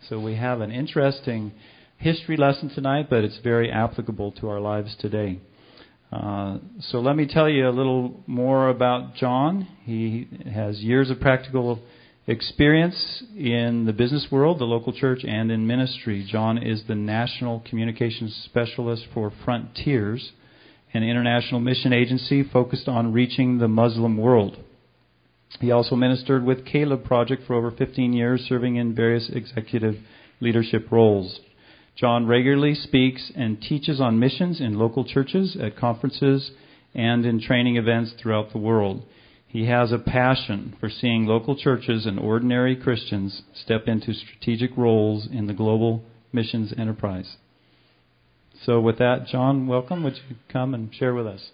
So we have an interesting history lesson tonight, but it's very applicable to our lives today. So let me tell you a little more about John. He has years of practical experience in the business world, the local church, and in ministry. John is the National Communications Specialist for Frontiers, an international mission agency focused on reaching the Muslim world. He also ministered with Caleb Project for over 15 years, serving in various executive leadership roles. John regularly speaks and teaches on missions in local churches, at conferences, and in training events throughout the world. He has a passion for seeing local churches and ordinary Christians step into strategic roles in the global missions enterprise. So with that, John, welcome. Would you come and share with us?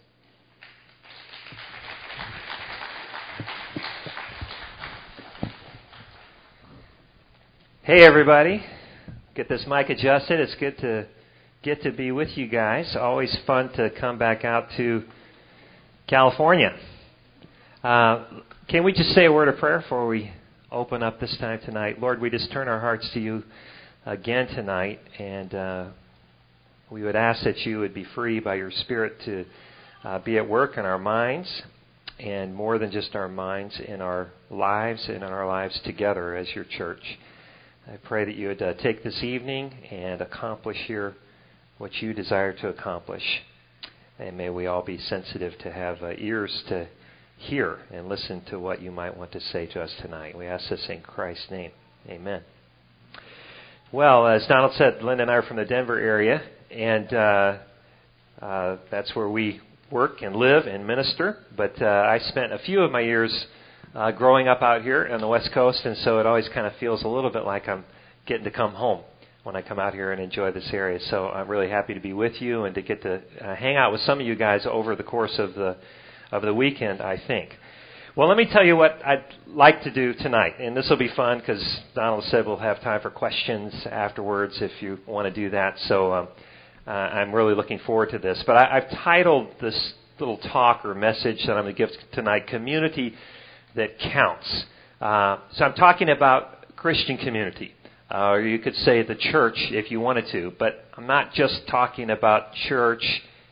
Hey, everybody. Get this mic adjusted. It's good to get to be with you guys. Always fun to come back out to California. Can we just say a word of prayer before we open up this time tonight? Lord, we just turn our hearts to you again tonight, and we would ask that you would be free by your Spirit to be at work in our minds, and more than just our minds, in our lives and in our lives together as your church. I pray that you would take this evening and accomplish here what you desire to accomplish. And may we all be sensitive to have ears to hear and listen to what you might want to say to us tonight. We ask this in Christ's name. Amen. Well, as Donald said, Linda and I are from the Denver area, and that's where we work and live and minister. But I spent a few of my years growing up out here on the West Coast, and so it always kind of feels a little bit like I'm getting to come home when I come out here and enjoy this area. So I'm really happy to be with you and to get to hang out with some of you guys over the course of the weekend, I think. Well, let me tell you what I'd like to do tonight, and this will be fun because Donald said we'll have time for questions afterwards if you want to do that. So I'm really looking forward to this. But I've titled this little talk or message that I'm going to give tonight, Community That Counts. So I'm talking about Christian community, or you could say the church if you wanted to, but I'm not just talking about church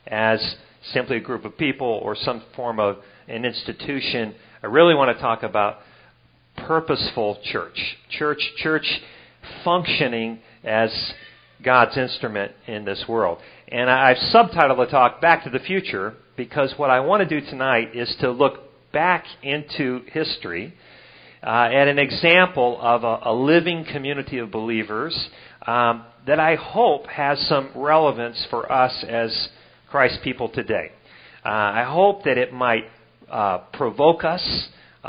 as simply a group of people or some form of an institution. I really want to talk about purposeful church. Church functioning as God's instrument in this world. And I've subtitled the talk Back to the Future, because what I want to do tonight is to look back into history at an example of a living community of believers that I hope has some relevance for us as Christ people today. I hope that it might provoke us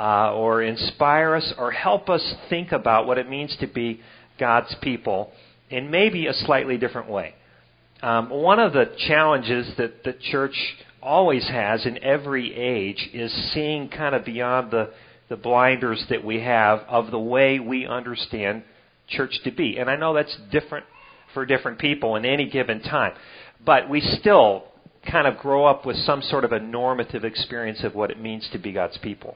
or inspire us or help us think about what it means to be God's people in maybe a slightly different way. One of the challenges that the church always has in every age is seeing kind of beyond the blinders that we have of the way we understand church to be. And I know that's different for different people in any given time. But we still kind of grow up with some sort of a normative experience of what it means to be God's people.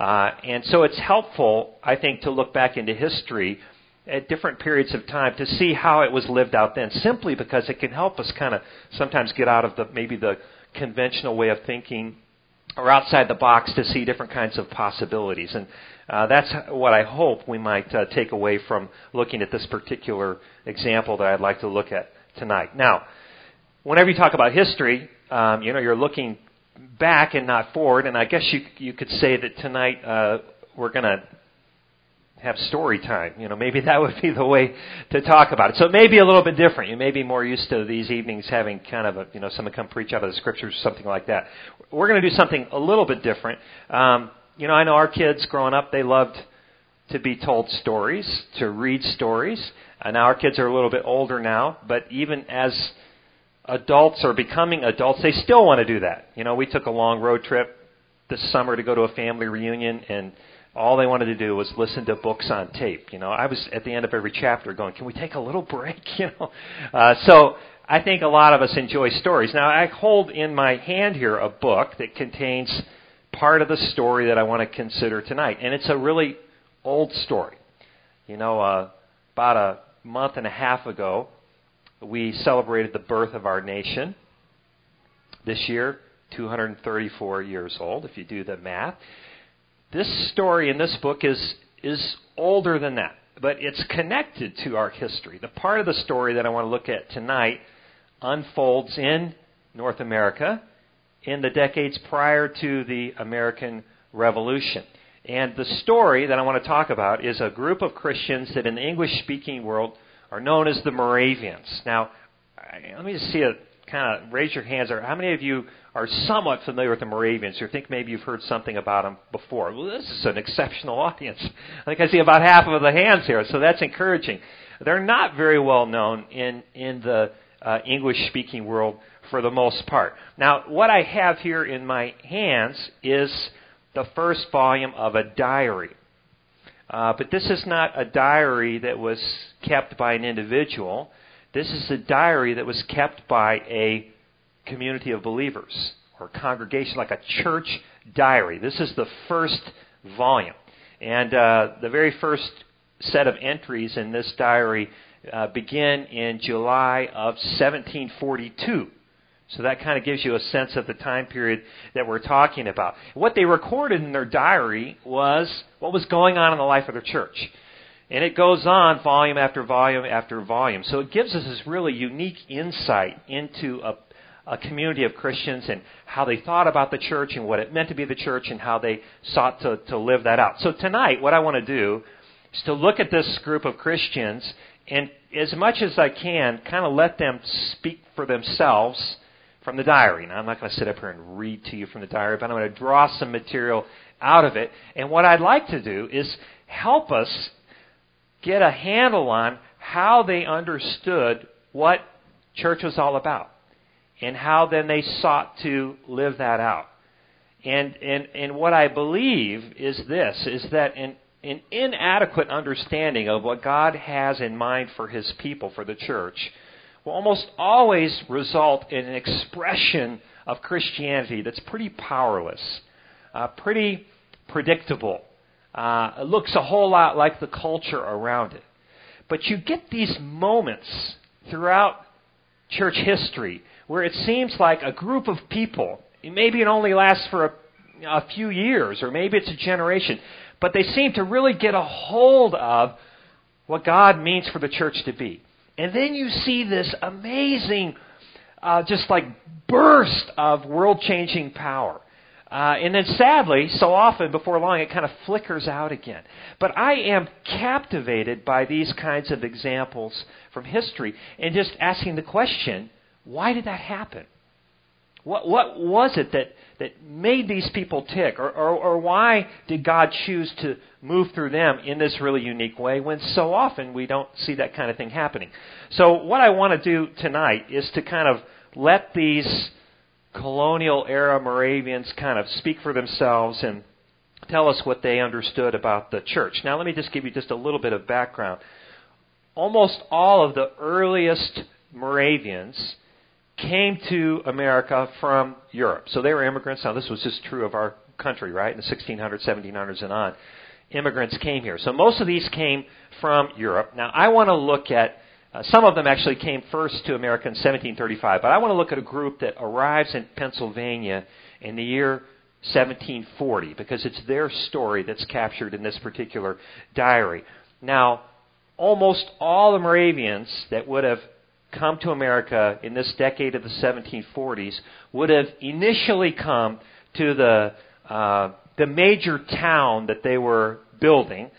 And so it's helpful, I think, to look back into history at different periods of time to see how it was lived out then, simply because it can help us kind of sometimes get out of maybe the conventional way of thinking or outside the box to see different kinds of possibilities. And that's what I hope we might take away from looking at this particular example that I'd like to look at tonight. Now, whenever you talk about history, you're looking back and not forward. And I guess you could say that tonight we're going to have story time. Maybe that would be the way to talk about it. So it may be a little bit different. You may be more used to these evenings having kind of someone come preach out of the scriptures or something like that. We're going to do something a little bit different. I know our kids growing up, they loved to be told stories, to read stories. Now our kids are a little bit older now, but even as adults or becoming adults, they still want to do that. We took a long road trip this summer to go to a family reunion, and all they wanted to do was listen to books on tape. I was at the end of every chapter going, can we take a little break? So I think a lot of us enjoy stories. Now, I hold in my hand here a book that contains part of the story that I want to consider tonight. And it's a really old story. About month and a half ago, we celebrated the birth of our nation. This year, 234 years old, if you do the math. This story in this book is older than that, but it's connected to our history. The part of the story that I want to look at tonight unfolds in North America in the decades prior to the American Revolution. And the story that I want to talk about is a group of Christians that in the English-speaking world are known as the Moravians. Now, let me just see a kind of raise your hands. How many of you are somewhat familiar with the Moravians, or think maybe you've heard something about them before? Well, this is an exceptional audience. I think I see about half of the hands here, so that's encouraging. They're not very well known in the English-speaking world for the most part. Now, what I have here in my hands is the first volume of a diary. But this is not a diary that was kept by an individual. This is a diary that was kept by a community of believers or congregation, like a church diary. This is the first volume. And the very first set of entries in this diary begin in July of 1742. So that kind of gives you a sense of the time period that we're talking about. What they recorded in their diary was what was going on in the life of their church. And it goes on volume after volume after volume. So it gives us this really unique insight into a community of Christians and how they thought about the church and what it meant to be the church and how they sought to live that out. So tonight, what I want to do is to look at this group of Christians and, as much as I can, kind of let them speak for themselves from the diary. Now, I'm not going to sit up here and read to you from the diary, but I'm going to draw some material out of it. And what I'd like to do is help us get a handle on how they understood what church was all about and how then they sought to live that out. And what I believe is this, is that an inadequate understanding of what God has in mind for His people, for the church, will almost always result in an expression of Christianity that's pretty powerless, pretty predictable. It looks a whole lot like the culture around it. But you get these moments throughout church history where it seems like a group of people, maybe it only lasts for a few years, or maybe it's a generation, but they seem to really get a hold of what God means for the church to be. And then you see this amazing, just like burst of world-changing power. And then sadly, so often before long, it kind of flickers out again. But I am captivated by these kinds of examples from history and just asking the question, why did that happen? What was it that made these people tick? Or why did God choose to move through them in this really unique way when so often we don't see that kind of thing happening? So what I want to do tonight is to kind of let these colonial era Moravians kind of speak for themselves and tell us what they understood about the church. Now let me just give you just a little bit of background. Almost all of the earliest Moravians came to America from Europe. So they were immigrants. Now this was just true of our country, right? In the 1600s, 1700s and on. Immigrants came here. So most of these came from Europe. Now I want to look at some of them actually came first to America in 1735, but I want to look at a group that arrives in Pennsylvania in the year 1740 because it's their story that's captured in this particular diary. Now, almost all the Moravians that would have come to America in this decade of the 1740s would have initially come to the major town that they were building.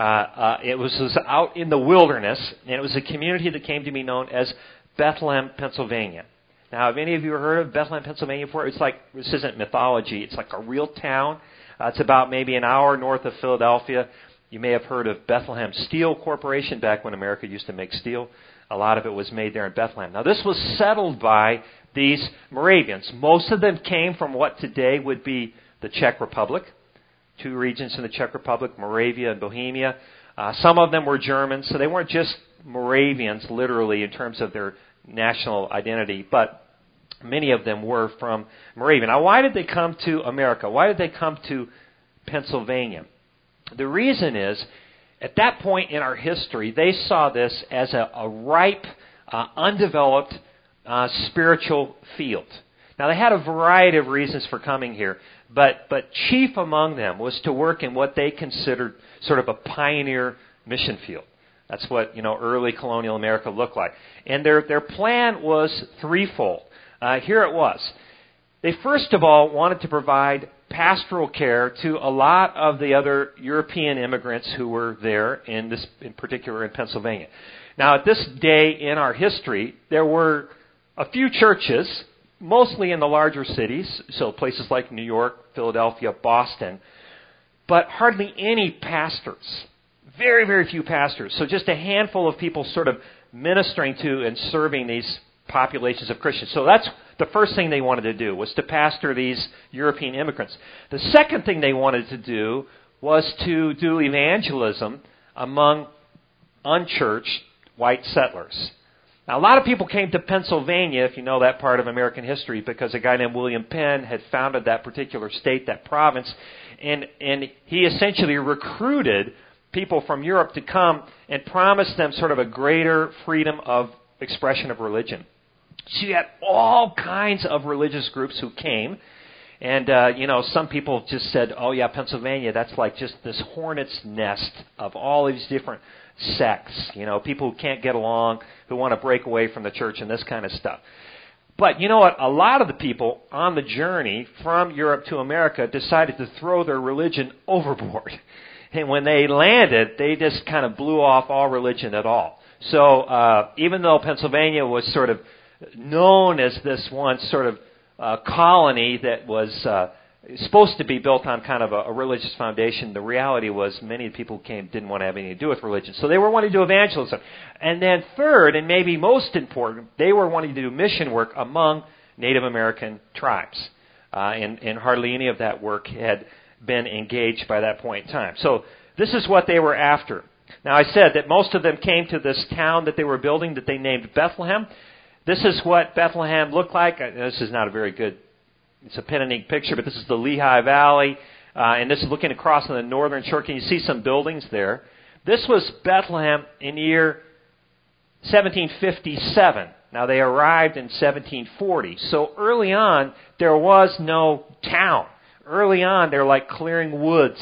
It was out in the wilderness, and it was a community that came to be known as Bethlehem, Pennsylvania. Now, have any of you heard of Bethlehem, Pennsylvania before? It's like, this isn't mythology, it's like a real town. It's about maybe an hour north of Philadelphia. You may have heard of Bethlehem Steel Corporation back when America used to make steel. A lot of it was made there in Bethlehem. Now, this was settled by these Moravians. Most of them came from what today would be the Czech Republic. Two regions in the Czech Republic, Moravia and Bohemia. Some of them were Germans, so they weren't just Moravians, literally, in terms of their national identity, but many of them were from Moravia. Now, why did they come to America? Why did they come to Pennsylvania? The reason is, At that point in our history, they saw this as a ripe, undeveloped spiritual field. Now, they had a variety of reasons for coming here, but chief among them was to work in what they considered sort of a pioneer mission field. That's what, early colonial America looked like. And their plan was threefold. Here it was. They first of all wanted to provide pastoral care to a lot of the other European immigrants who were there, in particular in Pennsylvania. Now, at this day in our history, there were a few churches, mostly in the larger cities, so places like New York, Philadelphia, Boston, but hardly any pastors. Very, very few pastors. So just a handful of people sort of ministering to and serving these populations of Christians. So that's the first thing they wanted to do, was to pastor these European immigrants. The second thing they wanted to do was to do evangelism among unchurched white settlers. Now, a lot of people came to Pennsylvania, if you know that part of American history, because a guy named William Penn had founded that particular state, that province, and he essentially recruited people from Europe to come and promised them sort of a greater freedom of expression of religion. So you had all kinds of religious groups who came, and some people just said, "Oh yeah, Pennsylvania, that's like just this hornet's nest of all these different sects, people who can't get along, who want to break away from the church and this kind of stuff." But you know what? A lot of the people on the journey from Europe to America decided to throw their religion overboard. And when they landed, they just kind of blew off all religion at all. So even though Pennsylvania was sort of known as this once sort of colony that was supposed to be built on kind of a religious foundation, the reality was many people who came didn't want to have anything to do with religion. So they were wanting to do evangelism. And then third, and maybe most important, they were wanting to do mission work among Native American tribes. And hardly any of that work had been engaged by that point in time. So this is what they were after. Now, I said that most of them came to this town that they were building that they named Bethlehem. This is what Bethlehem looked like. This is not a very good, it's a pen and ink picture, but this is the Lehigh Valley, and this is looking across on the northern shore. Can you see some buildings there? This was Bethlehem in the year 1757. Now, they arrived in 1740. So early on, there was no town. Early on, they're like clearing woods,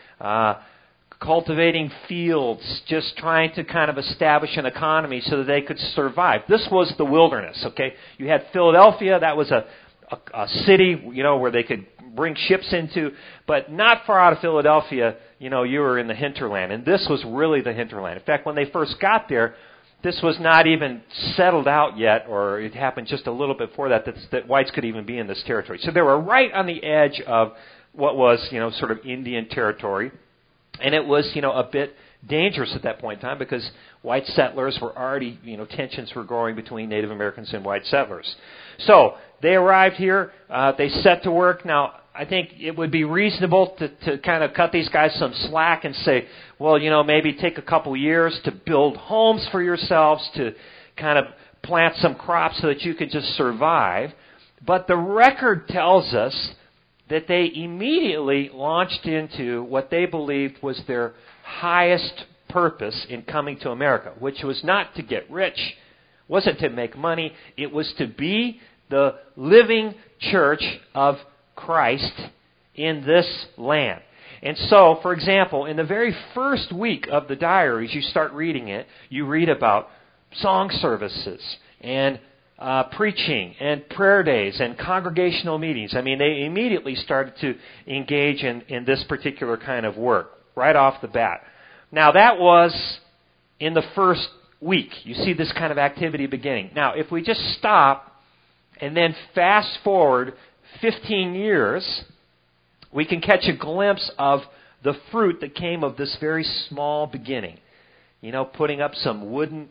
cultivating fields, just trying to kind of establish an economy so that they could survive. This was the wilderness, okay? You had Philadelphia, that was a city, where they could bring ships into, but not far out of Philadelphia, you were in the hinterland, and this was really the hinterland. In fact, when they first got there, this was not even settled out yet, or it happened just a little bit before that whites could even be in this territory. So they were right on the edge of what was, sort of Indian territory. And it was, a bit dangerous at that point in time because white settlers were already, tensions were growing between Native Americans and white settlers. So they arrived here. They set to work. Now, I think it would be reasonable to kind of cut these guys some slack and say, well, maybe take a couple years to build homes for yourselves, to kind of plant some crops so that you could just survive. But the record tells us that they immediately launched into what they believed was their highest purpose in coming to America, which was not to get rich, wasn't to make money. It was to be the living church of Christ in this land. And so, for example, in the very first week of the diaries, you start reading it, you read about song services and preaching and prayer days and congregational meetings. I mean, they immediately started to engage in this particular kind of work right off the bat. Now, that was in the first week. You see this kind of activity beginning. Now, if we just stop and then fast forward 15 years, we can catch a glimpse of the fruit that came of this very small beginning. Putting up some wooden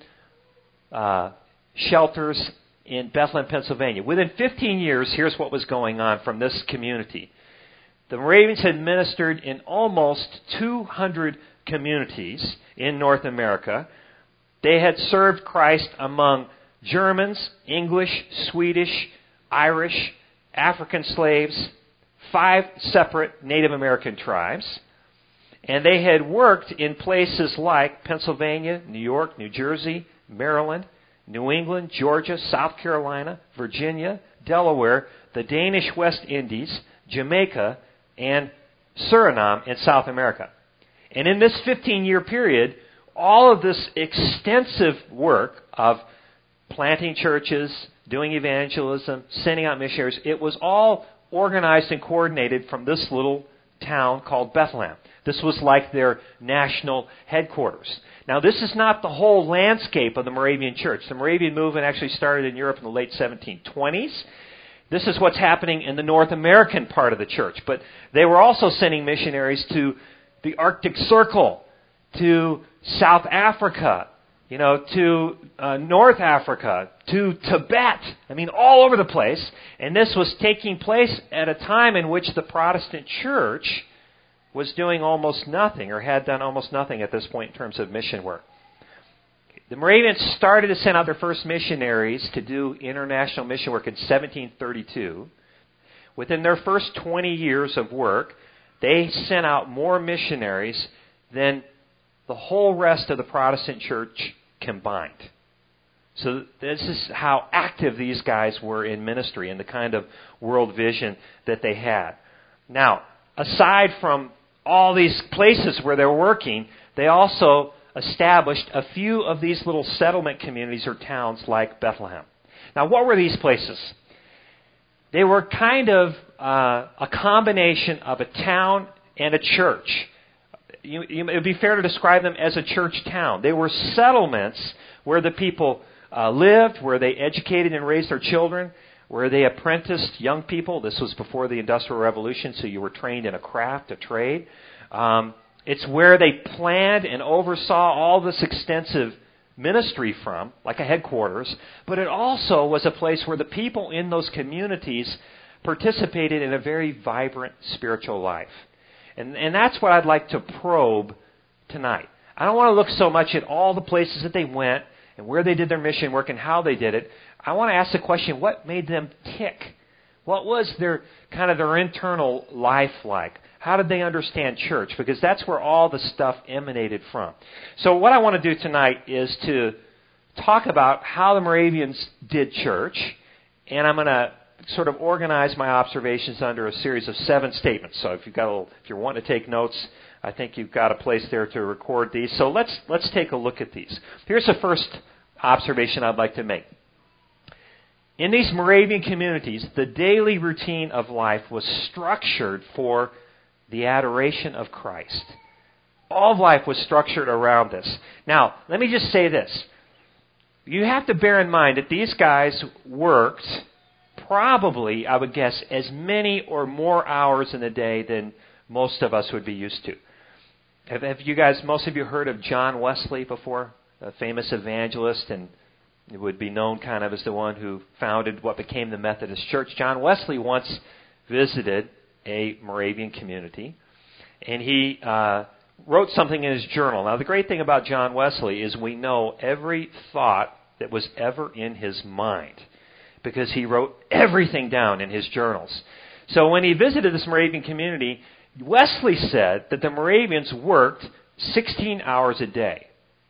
shelters in Bethlehem, Pennsylvania. Within 15 years, here's what was going on from this community. The Moravians had ministered in almost 200 communities in North America. They had served Christ among Germans, English, Swedish, Irish, African slaves, 5 separate Native American tribes. And they had worked in places like Pennsylvania, New York, New Jersey, Maryland, New England, Georgia, South Carolina, Virginia, Delaware, the Danish West Indies, Jamaica, and Suriname in South America. And in this 15-year period, all of this extensive work of planting churches, doing evangelism, sending out missionaries, it was all organized and coordinated from this little town called Bethlehem. This was like their national headquarters. Now, this is not the whole landscape of the Moravian Church. The Moravian movement actually started in Europe in the late 1720s. This is what's happening in the North American part of the church. But they were also sending missionaries to the Arctic Circle, to South Africa, to North Africa, to Tibet. I mean, all over the place. And this was taking place at a time in which the Protestant church was doing almost nothing, or had done almost nothing at this point in terms of mission work. The Moravians started to send out their first missionaries to do international mission work in 1732. Within their first 20 years of work, they sent out more missionaries than the whole rest of the Protestant church combined. So this is how active these guys were in ministry and the kind of world vision that they had. Now, aside from all these places where they're working, they also established a few of these little settlement communities or towns like Bethlehem. Now, what were these places? They were kind of a combination of a town and a church. It would be fair to describe them as a church town. They were settlements where the people lived, where they educated and raised their children, where they apprenticed young people. This was before the Industrial Revolution, so you were trained in a craft, a trade. It's where they planned and oversaw all this extensive ministry from, like a headquarters, but it also was a place where the people in those communities participated in a very vibrant spiritual life. And that's what I'd like to probe tonight. I don't want to look so much at all the places that they went and where they did their mission work and how they did it. I want to ask the question, what made them tick? What was their internal life like? How did they understand church? Because that's where all the stuff emanated from. So what I want to do tonight is to talk about how the Moravians did church, and I'm going to sort of organize my observations under a series of 7 statements. So if you're wanting to take notes, I think you've got a place there to record these. So let's take a look at these. Here's the first observation I'd like to make. In these Moravian communities, the daily routine of life was structured for the adoration of Christ. All of life was structured around this. Now, let me just say this. You have to bear in mind that these guys worked probably, I would guess, as many or more hours in a day than most of us would be used to. Have you guys, most of you heard of John Wesley before? A famous evangelist, and it would be known kind of as the one who founded what became the Methodist Church. John Wesley once visited a Moravian community, and he wrote something in his journal. Now, the great thing about John Wesley is we know every thought that was ever in his mind, because he wrote everything down in his journals. So when he visited this Moravian community, Wesley said that the Moravians worked 16 hours a day.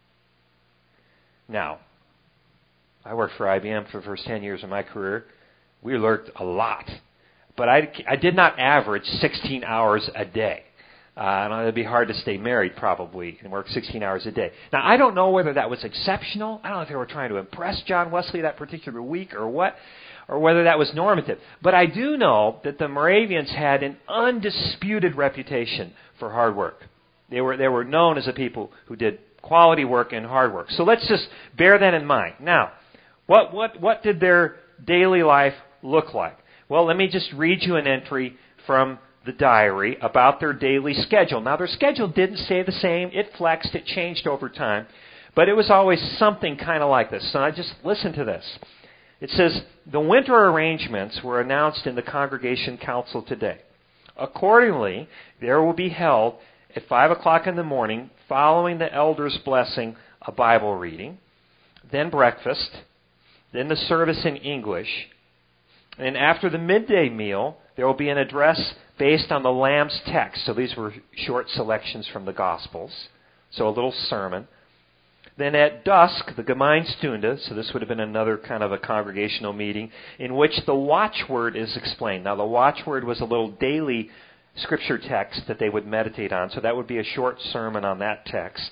Now, I worked for IBM for the first 10 years of my career. We worked a lot. But I did not average 16 hours a day. It would be hard to stay married, probably, and work 16 hours a day. Now, I don't know whether that was exceptional. I don't know if they were trying to impress John Wesley that particular week or what, or whether that was normative. But I do know that the Moravians had an undisputed reputation for hard work. They were known as a people who did quality work and hard work. So let's just bear that in mind. Now, what did their daily life look like? Well, let me just read you an entry from the diary about their daily schedule. Now, their schedule didn't stay the same. It flexed. It changed over time. But it was always something kind of like this. So I just listen to this. It says, the winter arrangements were announced in the Congregation Council today. Accordingly, there will be held at 5 o'clock in the morning, following the elder's blessing, a Bible reading, then breakfast, then the service in English, And after the midday meal, there will be an address based on the Lamb's text. So these were short selections from the Gospels. So a little sermon. Then at dusk, the Gemeinstunde, so this would have been another kind of a congregational meeting, in which the watchword is explained. Now the watchword was a little daily scripture text that they would meditate on. So that would be a short sermon on that text.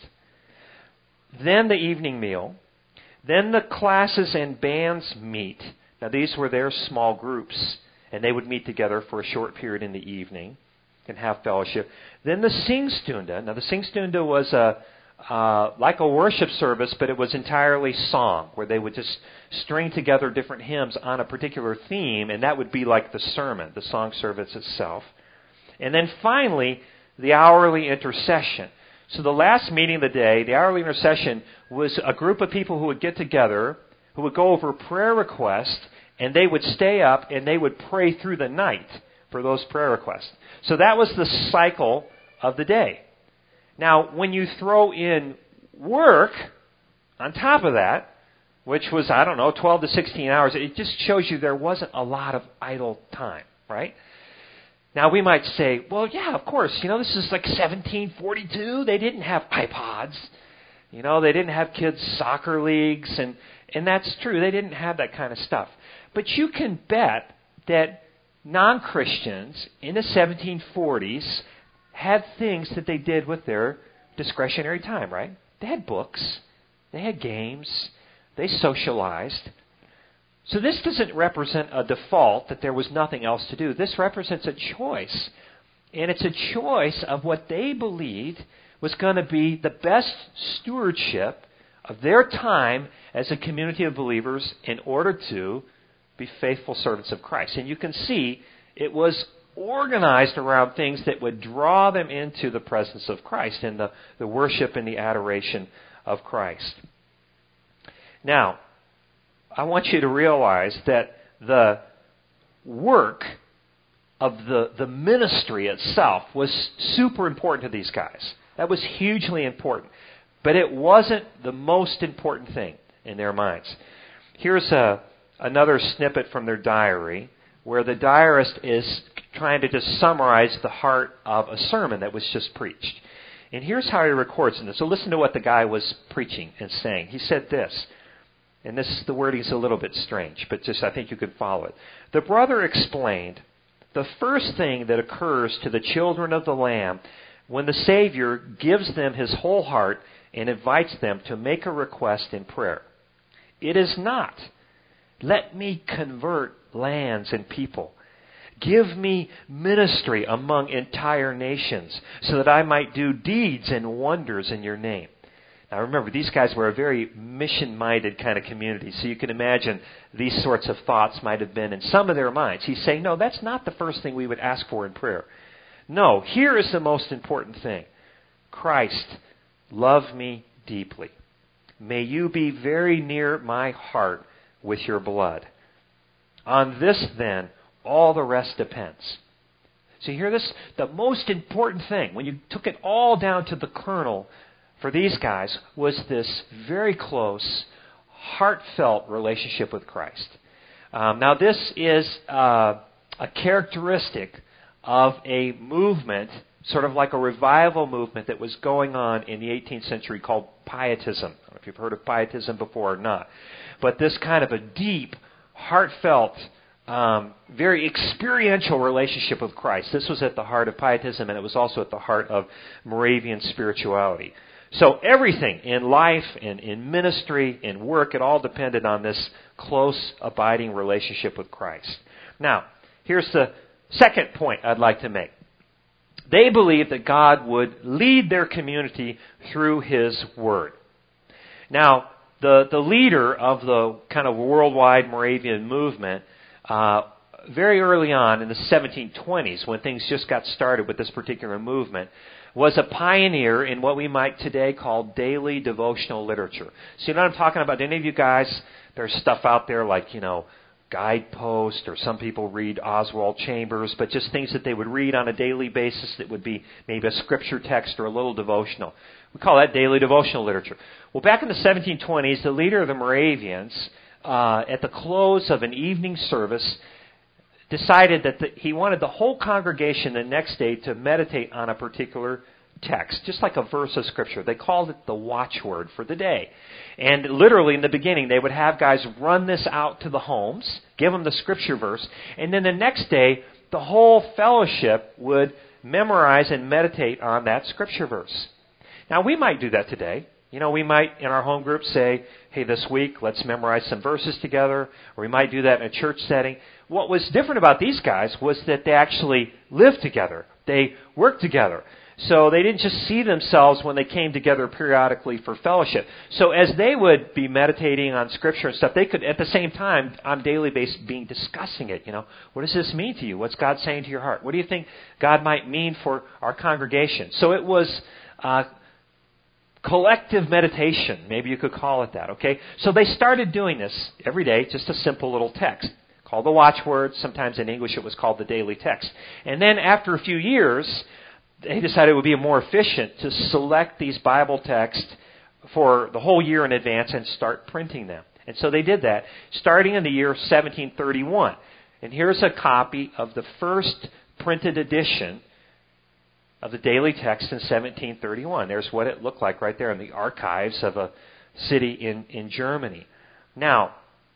Then the evening meal. Then the classes and bands meet. Now these were their small groups, and they would meet together for a short period in the evening and have fellowship. Then the Singstunde. Now the Singstunde was like a worship service, but it was entirely song, where they would just string together different hymns on a particular theme, and that would be like the sermon, the song service itself. And then finally, the hourly intercession. So the last meeting of the day, the hourly intercession, was a group of people who would get together, who would go over prayer requests, and they would stay up and they would pray through the night for those prayer requests. So that was the cycle of the day. Now, when you throw in work on top of that, which was, 12 to 16 hours, it just shows you there wasn't a lot of idle time, right? Now, we might say, well, yeah, of course, this is like 1742. They didn't have iPods. They didn't have kids' soccer leagues, and that's true. They didn't have that kind of stuff. But you can bet that non-Christians in the 1740s had things that they did with their discretionary time, right? They had books. They had games. They socialized. So this doesn't represent a default that there was nothing else to do. This represents a choice. And it's a choice of what they believed was going to be the best stewardship of their time as a community of believers in order to be faithful servants of Christ. And you can see it was organized around things that would draw them into the presence of Christ and the worship and the adoration of Christ. Now, I want you to realize that the work of the ministry itself was super important to these guys. That was hugely important. But it wasn't the most important thing in their minds. Here's another snippet from their diary where the diarist is trying to just summarize the heart of a sermon that was just preached. And here's how he records it. So listen to what the guy was preaching and saying. He said this, and the wording is a little bit strange, but just I think you could follow it. The brother explained, the first thing that occurs to the children of the Lamb when the Savior gives them his whole heart and invites them to make a request in prayer. It is not, let me convert lands and people. Give me ministry among entire nations so that I might do deeds and wonders in your name. Now remember, these guys were a very mission-minded kind of community, so you can imagine these sorts of thoughts might have been in some of their minds. He's saying, no, that's not the first thing we would ask for in prayer. No, here is the most important thing. Christ, love me deeply. May you be very near my heart with your blood. On this, then, all the rest depends. So you hear this? The most important thing, when you took it all down to the kernel for these guys, was this very close, heartfelt relationship with Christ. Now this is a characteristic of a movement, sort of like a revival movement that was going on in the 18th century called Pietism. I don't know if you've heard of Pietism before or not. But this kind of a deep, heartfelt, very experiential relationship with Christ. This was at the heart of Pietism, and it was also at the heart of Moravian spirituality. So everything in life, in ministry, in work, it all depended on this close, abiding relationship with Christ. Now, here's the second point I'd like to make. They believed that God would lead their community through His Word. Now, the leader of the kind of worldwide Moravian movement, very early on in the 1720s, when things just got started with this particular movement, was a pioneer in what we might today call daily devotional literature. So you know what I'm talking about? Any of you guys, there's stuff out there like, Guidepost, or some people read Oswald Chambers, but just things that they would read on a daily basis that would be maybe a scripture text or a little devotional. We call that daily devotional literature. Well, back in the 1720s, the leader of the Moravians, at the close of an evening service, decided that he wanted the whole congregation the next day to meditate on a particular text, just like a verse of Scripture. They called it the watchword for the day. And literally in the beginning, they would have guys run this out to the homes, give them the Scripture verse, and then the next day, the whole fellowship would memorize and meditate on that Scripture verse. Now, we might do that today. We might, in our home group, say, hey, this week, let's memorize some verses together, or we might do that in a church setting. What was different about these guys was that they actually lived together. They worked together. So they didn't just see themselves when they came together periodically for fellowship. So as they would be meditating on Scripture and stuff, they could, at the same time, on a daily basis, be discussing it. What does this mean to you? What's God saying to your heart? What do you think God might mean for our congregation? So it was collective meditation. Maybe you could call it that, okay? So they started doing this every day, just a simple little text called the watchword. Sometimes in English it was called the daily text. And then after a few years, they decided it would be more efficient to select these Bible texts for the whole year in advance and start printing them. And so they did that, starting in the year 1731. And here's a copy of the first printed edition of the daily text in 1731. There's what it looked like right there in the archives of a city in Germany. Now,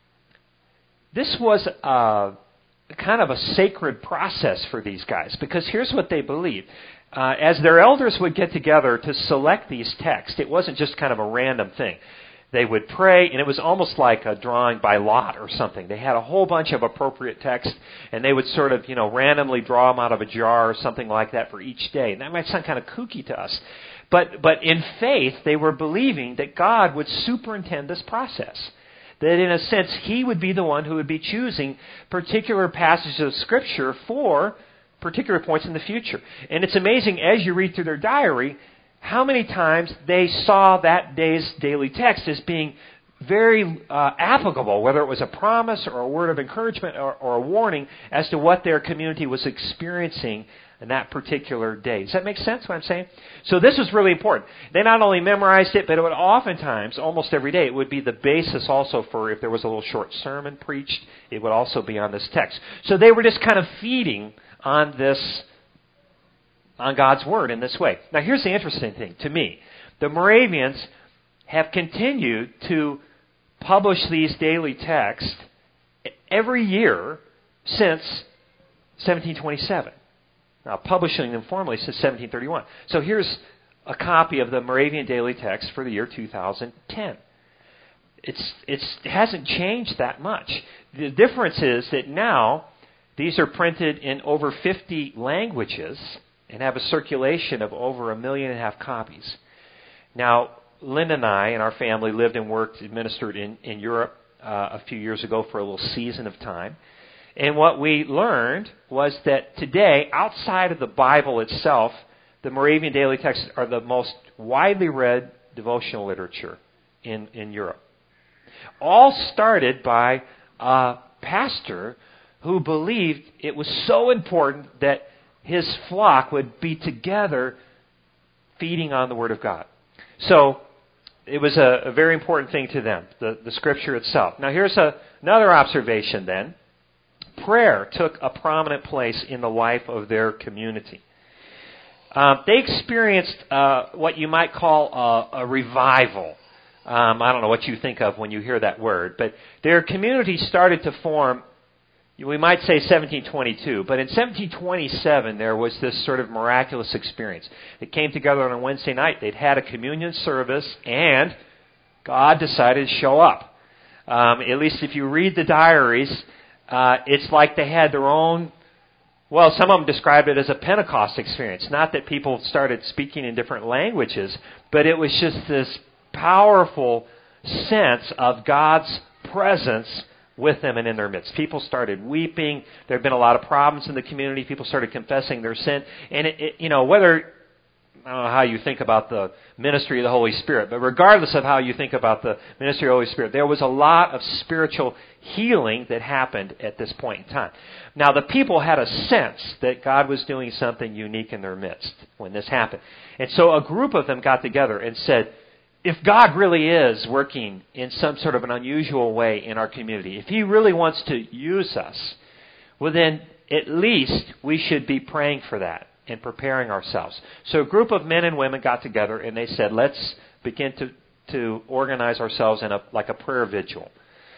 this was kind of a sacred process for these guys, because here's what they believed. As their elders would get together to select these texts, it wasn't just kind of a random thing. They would pray, and it was almost like a drawing by lot or something. They had a whole bunch of appropriate texts, and they would sort of, randomly draw them out of a jar or something like that for each day. And that might sound kind of kooky to us. But in faith, they were believing that God would superintend this process. That in a sense, He would be the one who would be choosing particular passages of Scripture for particular points in the future. And it's amazing, as you read through their diary, how many times they saw that day's daily text as being very applicable, whether it was a promise or a word of encouragement or a warning as to what their community was experiencing in that particular day. Does that make sense, what I'm saying? So this was really important. They not only memorized it, but it would oftentimes, almost every day, it would be the basis also for if there was a little short sermon preached, it would also be on this text. So they were just kind of feeding on God's Word in this way. Now here's the interesting thing to me. The Moravians have continued to publish these daily texts every year since 1727. Now, publishing them formally since 1731. So here's a copy of the Moravian daily text for the year 2010. It hasn't changed that much. The difference is that now these are printed in over 50 languages and have a circulation of over 1.5 million copies. Now, Lynn and I and our family lived and worked, administered in Europe a few years ago for a little season of time. And what we learned was that today, outside of the Bible itself, the Moravian daily texts are the most widely read devotional literature in Europe. All started by a pastor who believed it was so important that his flock would be together feeding on the Word of God. So it was a very important thing to them, the Scripture itself. Now here's another observation then. Prayer took a prominent place in the life of their community. They experienced what you might call a revival. I don't know what you think of when you hear that word, but their community started to form, we might say 1722, but in 1727 there was this sort of miraculous experience. They came together on a Wednesday night, they'd had a communion service, and God decided to show up. At least if you read the diaries, it's like they had their own, well, some of them described it as a Pentecost experience. Not that people started speaking in different languages, but it was just this powerful sense of God's presence with them and in their midst. People started weeping. There had been a lot of problems in the community. People started confessing their sin. And, whether, I don't know how you think about the ministry of the Holy Spirit, but regardless of how you think about the ministry of the Holy Spirit, there was a lot of spiritual healing that happened at this point in time. Now, the people had a sense that God was doing something unique in their midst when this happened. And so a group of them got together and said, if God really is working in some sort of an unusual way in our community, if He really wants to use us, well then at least we should be praying for that and preparing ourselves. So a group of men and women got together and they said, let's begin to organize ourselves in like a prayer vigil.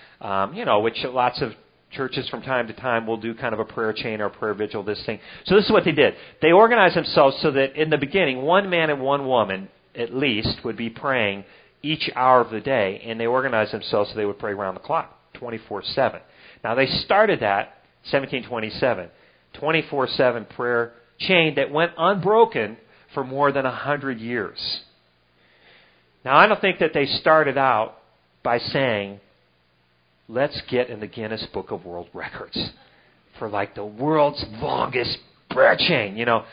Which lots of churches from time to time will do kind of a prayer chain or a prayer vigil, this thing. So this is what they did. They organized themselves so that in the beginning, one man and one woman at least would be praying each hour of the day, and they organized themselves so they would pray around the clock, 24/7. Now they started that 1727, 24/7 prayer chain that went unbroken for more than 100 years. Now I don't think that they started out by saying, let's get in the Guinness Book of World Records for like the world's longest prayer chain.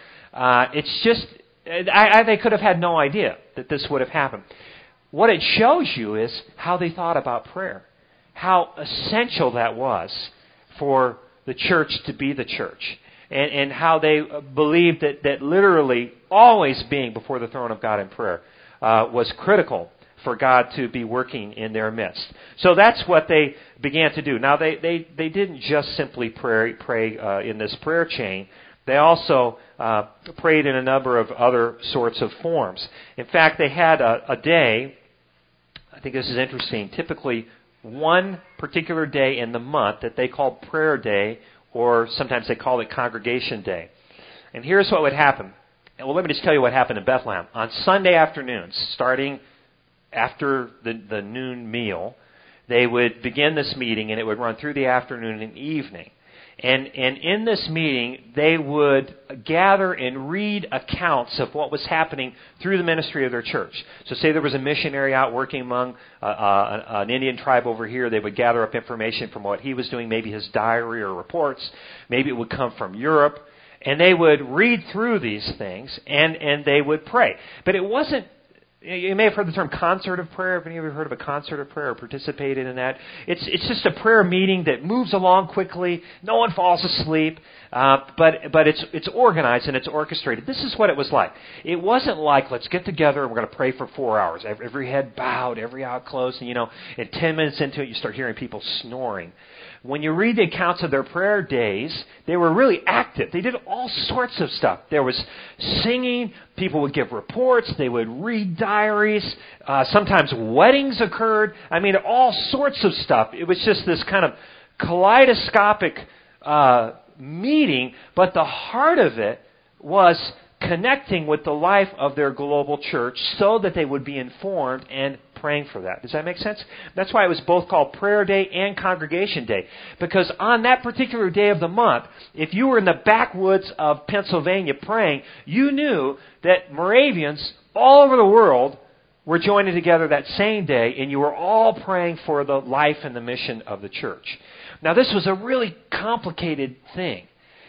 It's just, they could have had no idea that this would have happened. What it shows you is how they thought about prayer, how essential that was for the church to be the church, and how they believed that literally always being before the throne of God in prayer was critical for God to be working in their midst. So that's what they began to do. Now, they didn't just simply pray in this prayer chain. They also prayed in a number of other sorts of forms. In fact, they had a day, I think this is interesting, typically one particular day in the month that they called Prayer Day, or sometimes they call it Congregation Day. And here's what would happen. Well, let me just tell you what happened in Bethlehem. On Sunday afternoons, starting after the noon meal, they would begin this meeting, and it would run through the afternoon and evening. And in this meeting, they would gather and read accounts of what was happening through the ministry of their church. So say there was a missionary out working among an Indian tribe over here, they would gather up information from what he was doing, maybe his diary or reports. Maybe it would come from Europe. And they would read through these things, and they would pray. But it wasn't, you may have heard the term concert of prayer. Have any of you heard of a concert of prayer or participated in that? It's just a prayer meeting that moves along quickly. No one falls asleep, but it's organized and it's orchestrated. This is what it was like. It wasn't like, let's get together and we're going to pray for 4 hours. Every head bowed, every eye closed, and 10 minutes into it, you start hearing people snoring. When you read the accounts of their prayer days, they were really active. They did all sorts of stuff. There was singing. People would give reports. They would read diaries. Sometimes weddings occurred. I mean, all sorts of stuff. It was just this kind of kaleidoscopic meeting, but the heart of it was connecting with the life of their global church so that they would be informed and praying for that. Does that make sense? That's why it was both called Prayer Day and Congregation Day. Because on that particular day of the month, if you were in the backwoods of Pennsylvania praying, you knew that Moravians all over the world were joining together that same day, and you were all praying for the life and the mission of the church. Now, this was a really complicated thing.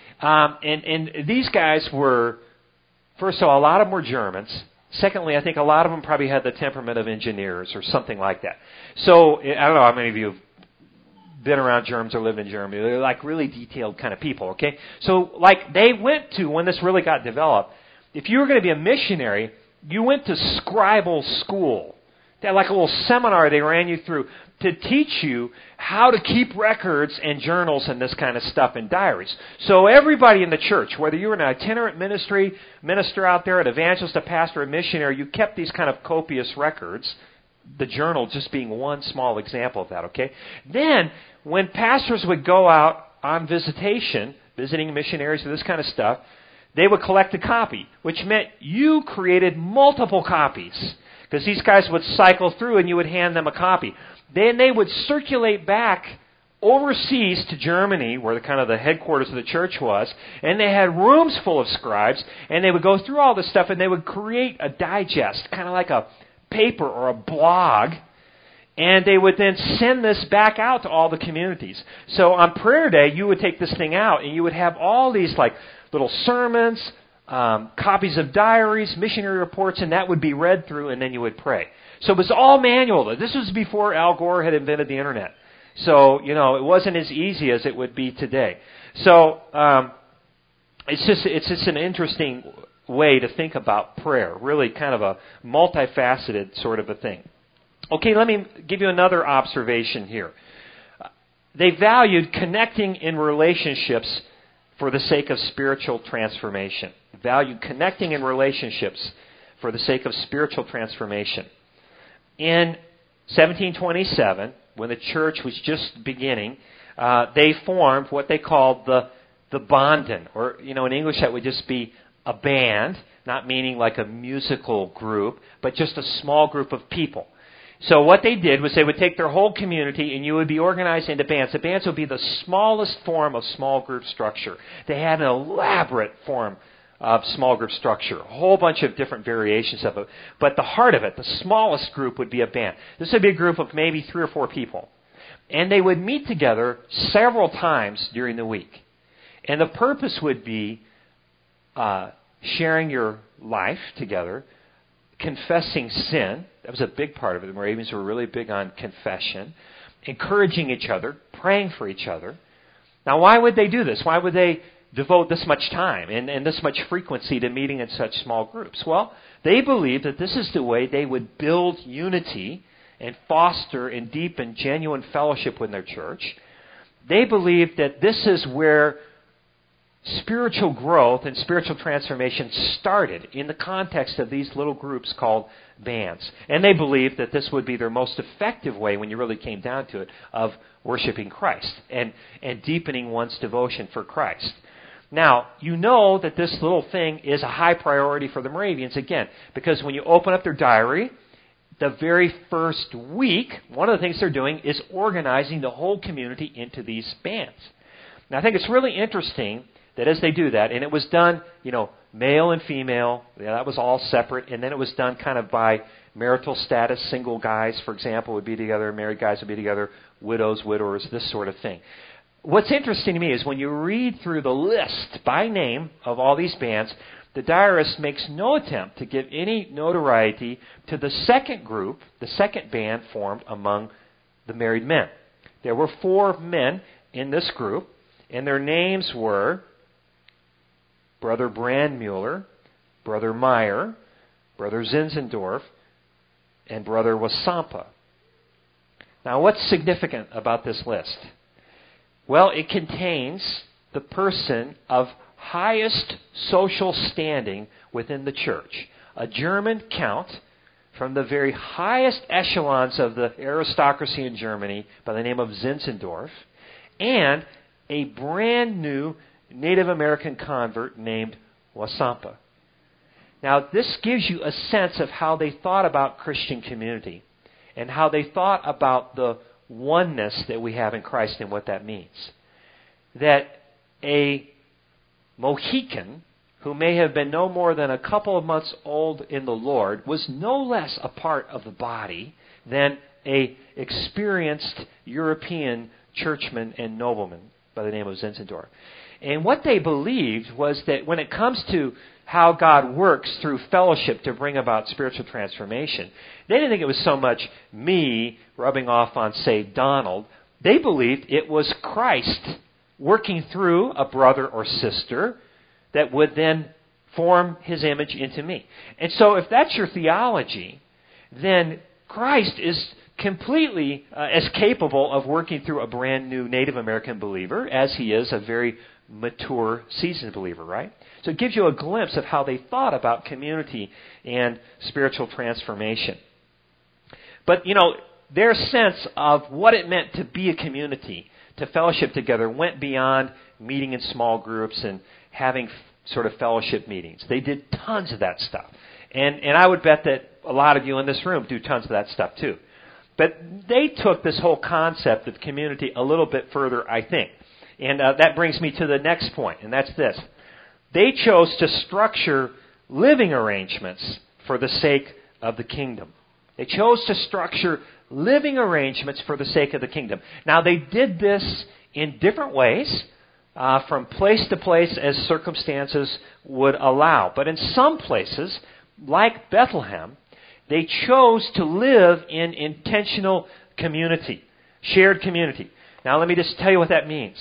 And these guys were, first of all, a lot of them were Germans. Secondly, I think a lot of them probably had the temperament of engineers or something like that. So, I don't know how many of you have been around Germans or lived in Germany. They're like really detailed kind of people, okay? So, like, they went to, when this really got developed, if you were going to be a missionary, you went to scribal school. They had like a little seminar they ran you through to teach you how to keep records and journals and this kind of stuff and diaries. So everybody in the church, whether you were an itinerant minister out there, an evangelist, a pastor, a missionary, you kept these kind of copious records, the journal just being one small example of that, okay? Then, when pastors would go out on visitation, visiting missionaries or this kind of stuff, they would collect a copy, which meant you created multiple copies. Because these guys would cycle through and you would hand them a copy. Then they would circulate back overseas to Germany, where the headquarters of the church was, and they had rooms full of scribes, and they would go through all this stuff, and they would create a digest, kind of like a paper or a blog, and they would then send this back out to all the communities. So on Prayer Day, you would take this thing out, and you would have all these like little sermons, copies of diaries, missionary reports, and that would be read through, and then you would pray. So it was all manual. This was before Al Gore had invented the internet. So, it wasn't as easy as it would be today. So, it's just an interesting way to think about prayer. Really kind of a multifaceted sort of a thing. Okay, let me give you another observation here. they valued connecting in relationships for the sake of spiritual transformation. Valued connecting in relationships for the sake of spiritual transformation. In 1727, when the church was just beginning, they formed what they called the Bonden, or in English that would just be a band, not meaning like a musical group, but just a small group of people. So what they did was they would take their whole community and you would be organized into bands. The bands would be the smallest form of small group structure. They had an elaborate form of small group structure, a whole bunch of different variations of it. But the heart of it, the smallest group, would be a band. This would be a group of maybe 3 or 4 people. And they would meet together several times during the week. And the purpose would be sharing your life together, confessing sin. That was a big part of it. The Moravians were really big on confession, encouraging each other, praying for each other. Now, why would they do this? Why would they devote this much time and this much frequency to meeting in such small groups? Well, they believed that this is the way they would build unity and foster and deepen genuine fellowship with their church. They believed that this is where spiritual growth and spiritual transformation started, in the context of these little groups called bands. And they believed that this would be their most effective way, when you really came down to it, of worshiping Christ and deepening one's devotion for Christ. Now, you know that this little thing is a high priority for the Moravians, again, because when you open up their diary, the very first week, one of the things they're doing is organizing the whole community into these bands. Now, I think it's really interesting that as they do that, and it was done, male and female, that was all separate, and then it was done kind of by marital status. Single guys, for example, would be together, married guys would be together, widows, widowers, this sort of thing. What's interesting to me is when you read through the list by name of all these bands, the diarist makes no attempt to give any notoriety to the second group, the second band formed among the married men. There were 4 men in this group, and their names were Brother Brandmuller, Brother Meyer, Brother Zinzendorf, and Brother Wasampa. Now, what's significant about this list? Well, it contains the person of highest social standing within the church. A German count from the very highest echelons of the aristocracy in Germany by the name of Zinzendorf, and a brand new Native American convert named Wasampa. Now, this gives you a sense of how they thought about Christian community and how they thought about the oneness that we have in Christ and what that means. That a Mohican, who may have been no more than a couple of months old in the Lord, was no less a part of the body than a experienced European churchman and nobleman by the name of Zinzendorf. And what they believed was that when it comes to how God works through fellowship to bring about spiritual transformation, they didn't think it was so much me rubbing off on, say, Donald. They believed it was Christ working through a brother or sister that would then form his image into me. And so if that's your theology, then Christ is completely as capable of working through a brand new Native American believer as he is a very mature, seasoned believer, right? So it gives you a glimpse of how they thought about community and spiritual transformation. But, their sense of what it meant to be a community, to fellowship together, went beyond meeting in small groups and having sort of fellowship meetings. They did tons of that stuff. And I would bet that a lot of you in this room do tons of that stuff too. But they took this whole concept of community a little bit further, I think. And that brings me to the next point, and that's this. They chose to structure living arrangements for the sake of the kingdom. They chose to structure living arrangements for the sake of the kingdom. Now, they did this in different ways, from place to place as circumstances would allow. But in some places, like Bethlehem, they chose to live in intentional community, shared community. Now, let me just tell you what that means.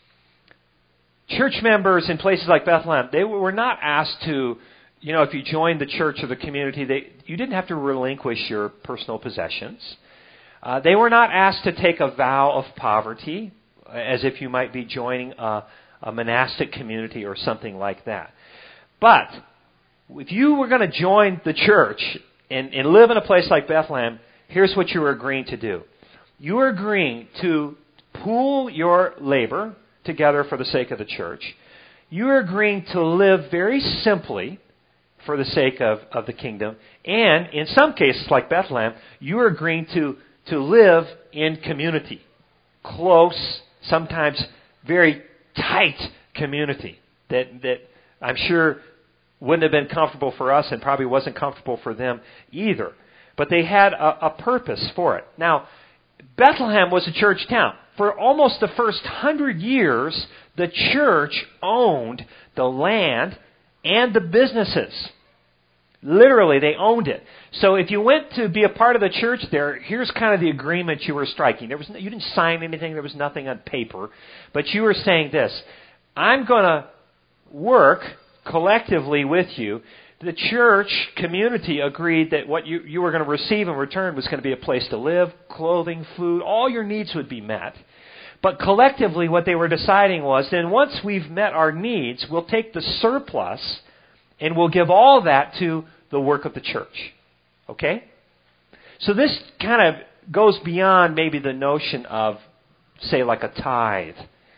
Church members in places like Bethlehem, they were not asked to, if you joined the church or the community, you didn't have to relinquish your personal possessions. They were not asked to take a vow of poverty. as if you might be joining a monastic community or something like that. But if you were going to join the church and live in a place like Bethlehem, here's what you were agreeing to do. You were agreeing to pool your labor together for the sake of the church. You were agreeing to live very simply for the sake of the kingdom. And in some cases, like Bethlehem, you were agreeing to live in community. Close, sometimes very tight community that I'm sure wouldn't have been comfortable for us and probably wasn't comfortable for them either. But they had a purpose for it. Now, Bethlehem was a church town. For almost the first 100 years, the church owned the land and the businesses. Literally, they owned it. So if you went to be a part of the church there, here's kind of the agreement you were striking. You didn't sign anything. There was nothing on paper. But you were saying this: I'm going to work collectively with you. The church community agreed that what you were going to receive in return was going to be a place to live, clothing, food. All your needs would be met. But collectively, what they were deciding was, then once we've met our needs, we'll take the surplus and we'll give all that to the work of the church. Okay? So this kind of goes beyond maybe the notion of, say, like a tithe.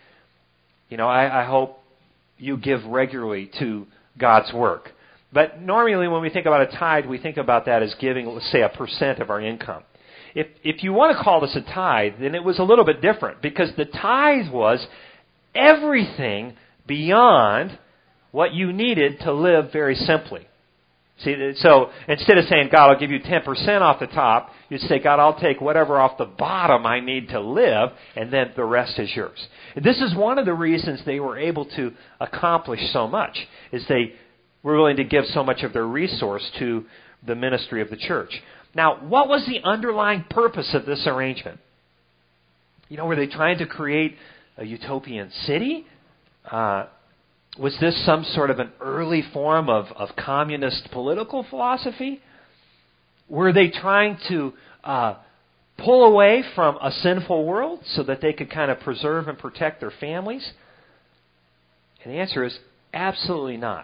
I hope you give regularly to God's work. But normally when we think about a tithe, we think about that as giving, let's say, 1% of our income. If you want to call this a tithe, then it was a little bit different, because the tithe was everything beyond what you needed to live very simply. See, so instead of saying, God, I'll give you 10% off the top, you'd say, God, I'll take whatever off the bottom I need to live, and then the rest is yours. And this is one of the reasons they were able to accomplish so much, is they were willing to give so much of their resource to the ministry of the church. Now, what was the underlying purpose of this arrangement? Were they trying to create a utopian city? Was this some sort of an early form of communist political philosophy? Were they trying to pull away from a sinful world so that they could kind of preserve and protect their families? And the answer is absolutely not.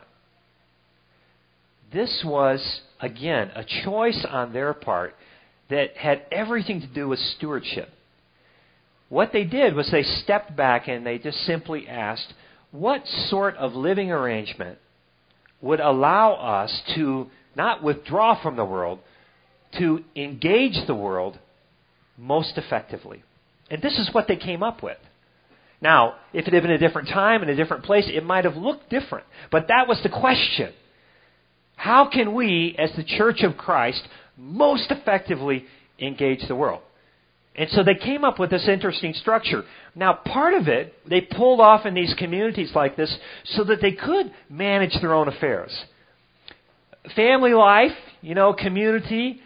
This was, again, a choice on their part that had everything to do with stewardship. What they did was they stepped back and they just simply asked, what sort of living arrangement would allow us to not withdraw from the world, to engage the world most effectively? And this is what they came up with. Now, if it had been a different time in a different place, it might have looked different. But that was the question. How can we, as the Church of Christ, most effectively engage the world? And so they came up with this interesting structure. Now, part of it, they pulled off in these communities like this so that they could manage their own affairs. Family life, community,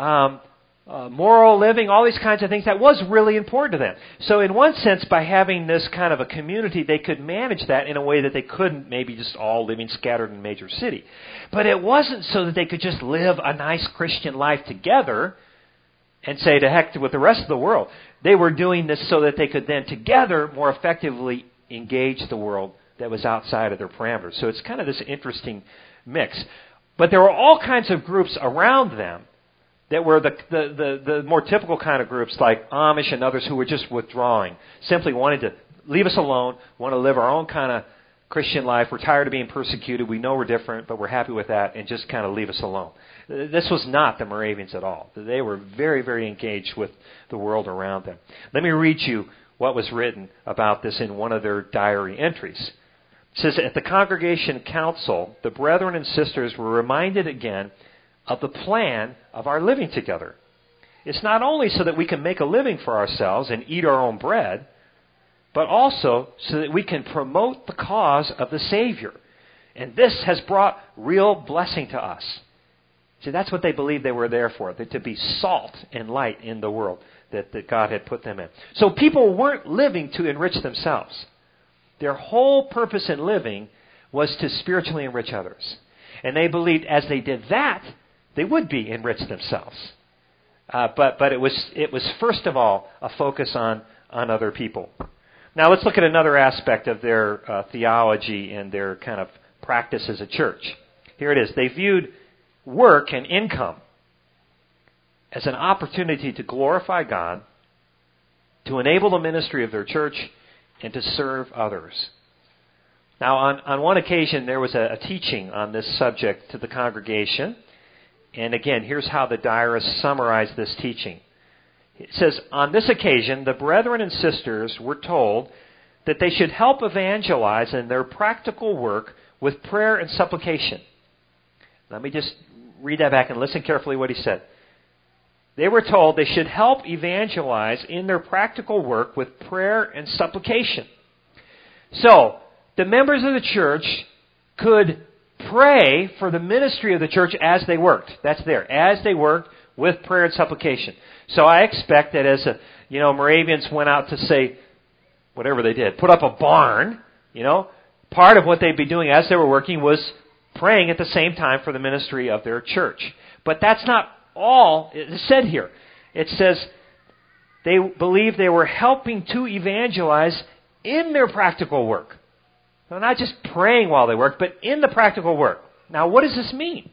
moral living, all these kinds of things, that was really important to them. So in one sense, by having this kind of a community, they could manage that in a way that they couldn't maybe just all living scattered in a major city. But it wasn't so that they could just live a nice Christian life together and say, to heck with the rest of the world. They were doing this so that they could then together more effectively engage the world that was outside of their parameters. So it's kind of this interesting mix. But there were all kinds of groups around them that were the more typical kind of groups, like Amish and others, who were just withdrawing, simply wanting to leave us alone, want to live our own kind of Christian life. We're tired of being persecuted. We know we're different, but we're happy with that, and just kind of leave us alone. This was not the Moravians at all. They were very, very engaged with the world around them. Let me read you what was written about this in one of their diary entries. It says, at the congregation council, the brethren and sisters were reminded again of the plan of our living together. It's not only so that we can make a living for ourselves and eat our own bread, but also so that we can promote the cause of the Savior. And this has brought real blessing to us. See, that's what they believed they were there for, to be salt and light in the world that God had put them in. So people weren't living to enrich themselves. Their whole purpose in living was to spiritually enrich others. And they believed as they did that, they would be enriched themselves. But it was first of all a focus on other people. Now let's look at another aspect of their theology and their kind of practice as a church. Here it is. They viewed work and income as an opportunity to glorify God, to enable the ministry of their church, and to serve others. Now, on one occasion, there was a teaching on this subject to the congregation. And again, here's how the diarist summarized this teaching. It says, on this occasion, the brethren and sisters were told that they should help evangelize in their practical work with prayer and supplication. Let me just read that back and listen carefully what he said. They were told they should help evangelize in their practical work with prayer and supplication. So, the members of the church could pray for the ministry of the church as they worked. That's there. As they worked with prayer and supplication. So I expect that as Moravians went out to say, whatever they did, put up a barn, part of what they'd be doing as they were working was praying at the same time for the ministry of their church. But that's not all it is said here. It says they believed they were helping to evangelize in their practical work. So not just praying while they work, but in the practical work. Now, what does this mean?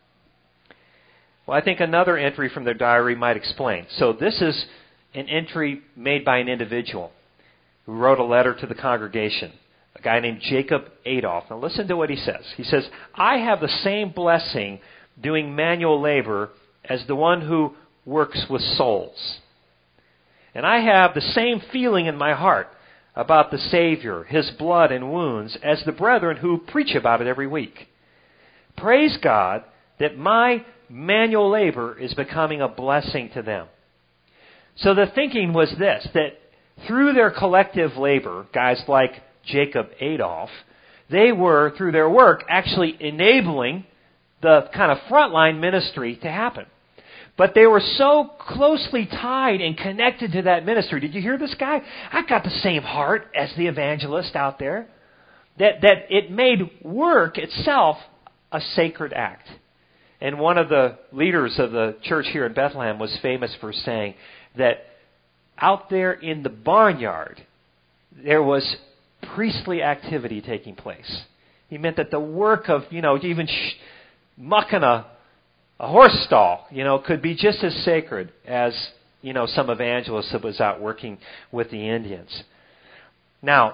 Well, I think another entry from their diary might explain. So this is an entry made by an individual who wrote a letter to the congregation, a guy named Jacob Adolf. Now listen to what he says. He says, I have the same blessing doing manual labor as the one who works with souls. And I have the same feeling in my heart about the Savior, His blood and wounds, as the brethren who preach about it every week. Praise God that my manual labor is becoming a blessing to them. So the thinking was this, that through their collective labor, guys like Jacob Adolf, they were, through their work, actually enabling the kind of frontline ministry to happen. But they were so closely tied and connected to that ministry. Did you hear this guy? I've got the same heart as the evangelist out there. That it made work itself a sacred act. And one of the leaders of the church here in Bethlehem was famous for saying that out there in the barnyard, there was priestly activity taking place. He meant that the work of, even mucking a horse stall, could be just as sacred as, some evangelist that was out working with the Indians. Now,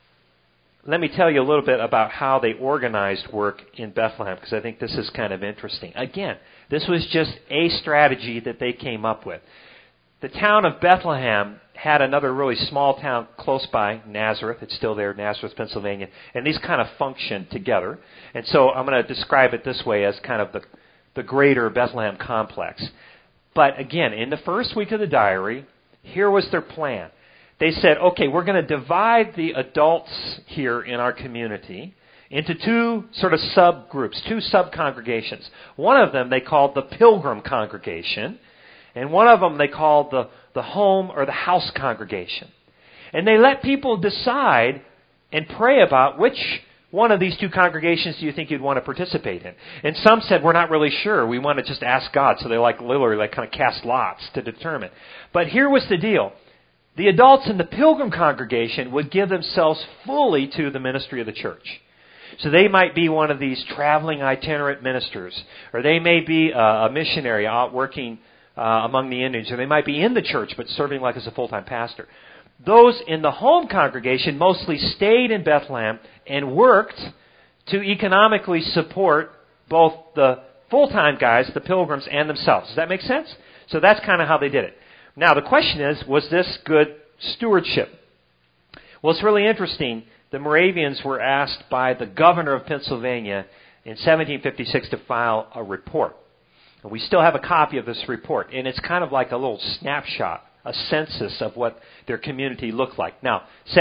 let me tell you a little bit about how they organized work in Bethlehem, because I think this is kind of interesting. Again, this was just a strategy that they came up with. The town of Bethlehem had another really small town close by, Nazareth. It's still there, Nazareth, Pennsylvania. And these kind of function together. And so I'm going to describe it this way as kind of the greater Bethlehem complex. But again, in the first week of the diary, here was their plan. They said, okay, we're going to divide the adults here in our community into two sort of subgroups, two sub-congregations. One of them they called the Pilgrim Congregation, and one of them they called the Home or the House Congregation. And they let people decide and pray about which one of these two congregations do you think you'd want to participate in. And some said, we're not really sure. We want to just ask God. So they literally kind of cast lots to determine. But here was the deal. The adults in the Pilgrim Congregation would give themselves fully to the ministry of the church. So they might be one of these traveling itinerant ministers, or they may be a missionary out working among the Indians, or they might be in the church but serving like as a full-time pastor. Those in the Home Congregation mostly stayed in Bethlehem and worked to economically support both the full-time guys, the pilgrims, and themselves. Does that make sense? So that's kind of how they did it. Now, the question is, was this good stewardship? Well, it's really interesting. The Moravians were asked by the governor of Pennsylvania in 1756 to file a report. And we still have a copy of this report, and it's kind of like a little snapshot, a census of what their community looked like. Now,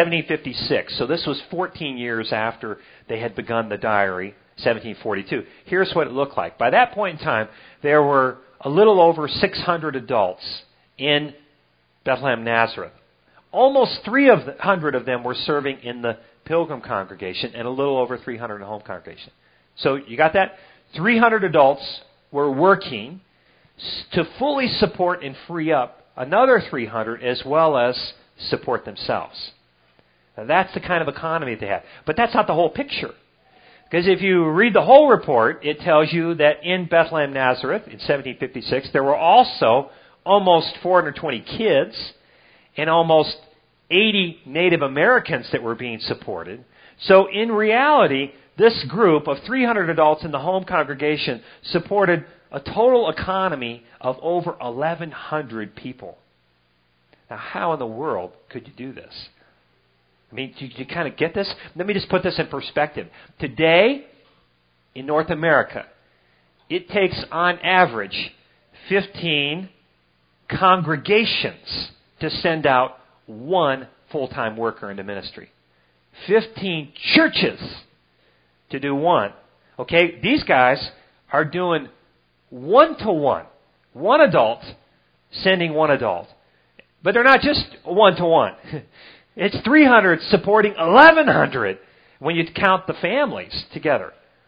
1756, so this was 14 years after they had begun the diary, 1742. Here's what it looked like. By that point in time, there were a little over 600 adults in Bethlehem, Nazareth. Almost 300 of them were serving in the Pilgrim Congregation and a little over 300 in the Home Congregation. So you got that? 300 adults were working to fully support and free up another 300 as well as support themselves. Now, that's the kind of economy they had. But that's not the whole picture. Because if you read the whole report, it tells you that in Bethlehem, Nazareth, in 1756, there were also almost 420 kids and almost 80 Native Americans that were being supported. So in reality, this group of 300 adults in the home congregation supported a total economy of over 1,100 people. Now, how in the world could you do this? I mean, do you kind of get this? Let me just put this in perspective. Today, in North America, it takes on average 15 congregations to send out one full-time worker into ministry. 15 churches to do one. Okay, these guys are doing one-to-one. One adult sending one adult. But they're not just one-to-one. It's 300 supporting 1,100 when you count the families together.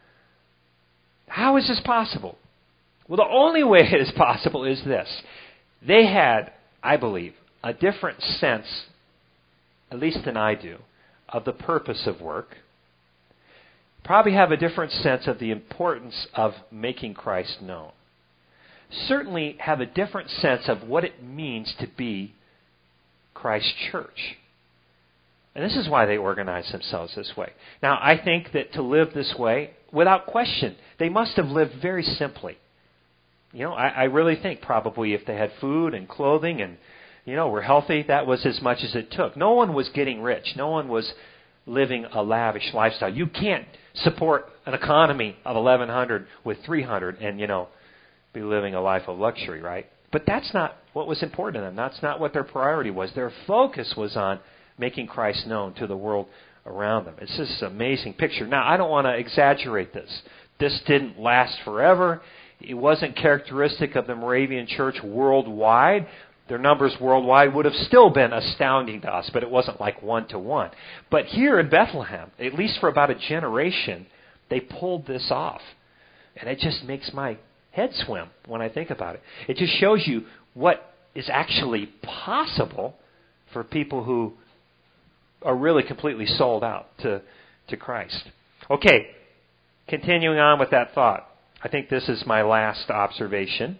How is this possible? Well, the only way it is possible is this. They had, I believe, a different sense, at least than I do, of the purpose of work. Probably have a different sense of the importance of making Christ known. Certainly have a different sense of what it means to be Christ's church. And this is why they organize themselves this way. Now, I think that to live this way, without question, they must have lived very simply. You know, I really think probably if they had food and clothing and, were healthy, that was as much as it took. No one was getting rich. No one was living a lavish lifestyle. You can't support an economy of 1,100 with 300 and, be living a life of luxury, right? But that's not what was important to them. That's not what their priority was. Their focus was on making Christ known to the world around them. It's just an amazing picture. Now, I don't want to exaggerate this. This didn't last forever. It wasn't characteristic of the Moravian Church worldwide. Their numbers worldwide would have still been astounding to us, but it wasn't like one-to-one. But here in Bethlehem, at least for about a generation, they pulled this off. And it just makes my head swim when I think about it. It just shows you what is actually possible for people who are really completely sold out to Christ. Okay, continuing on with that thought. I think this is my last observation.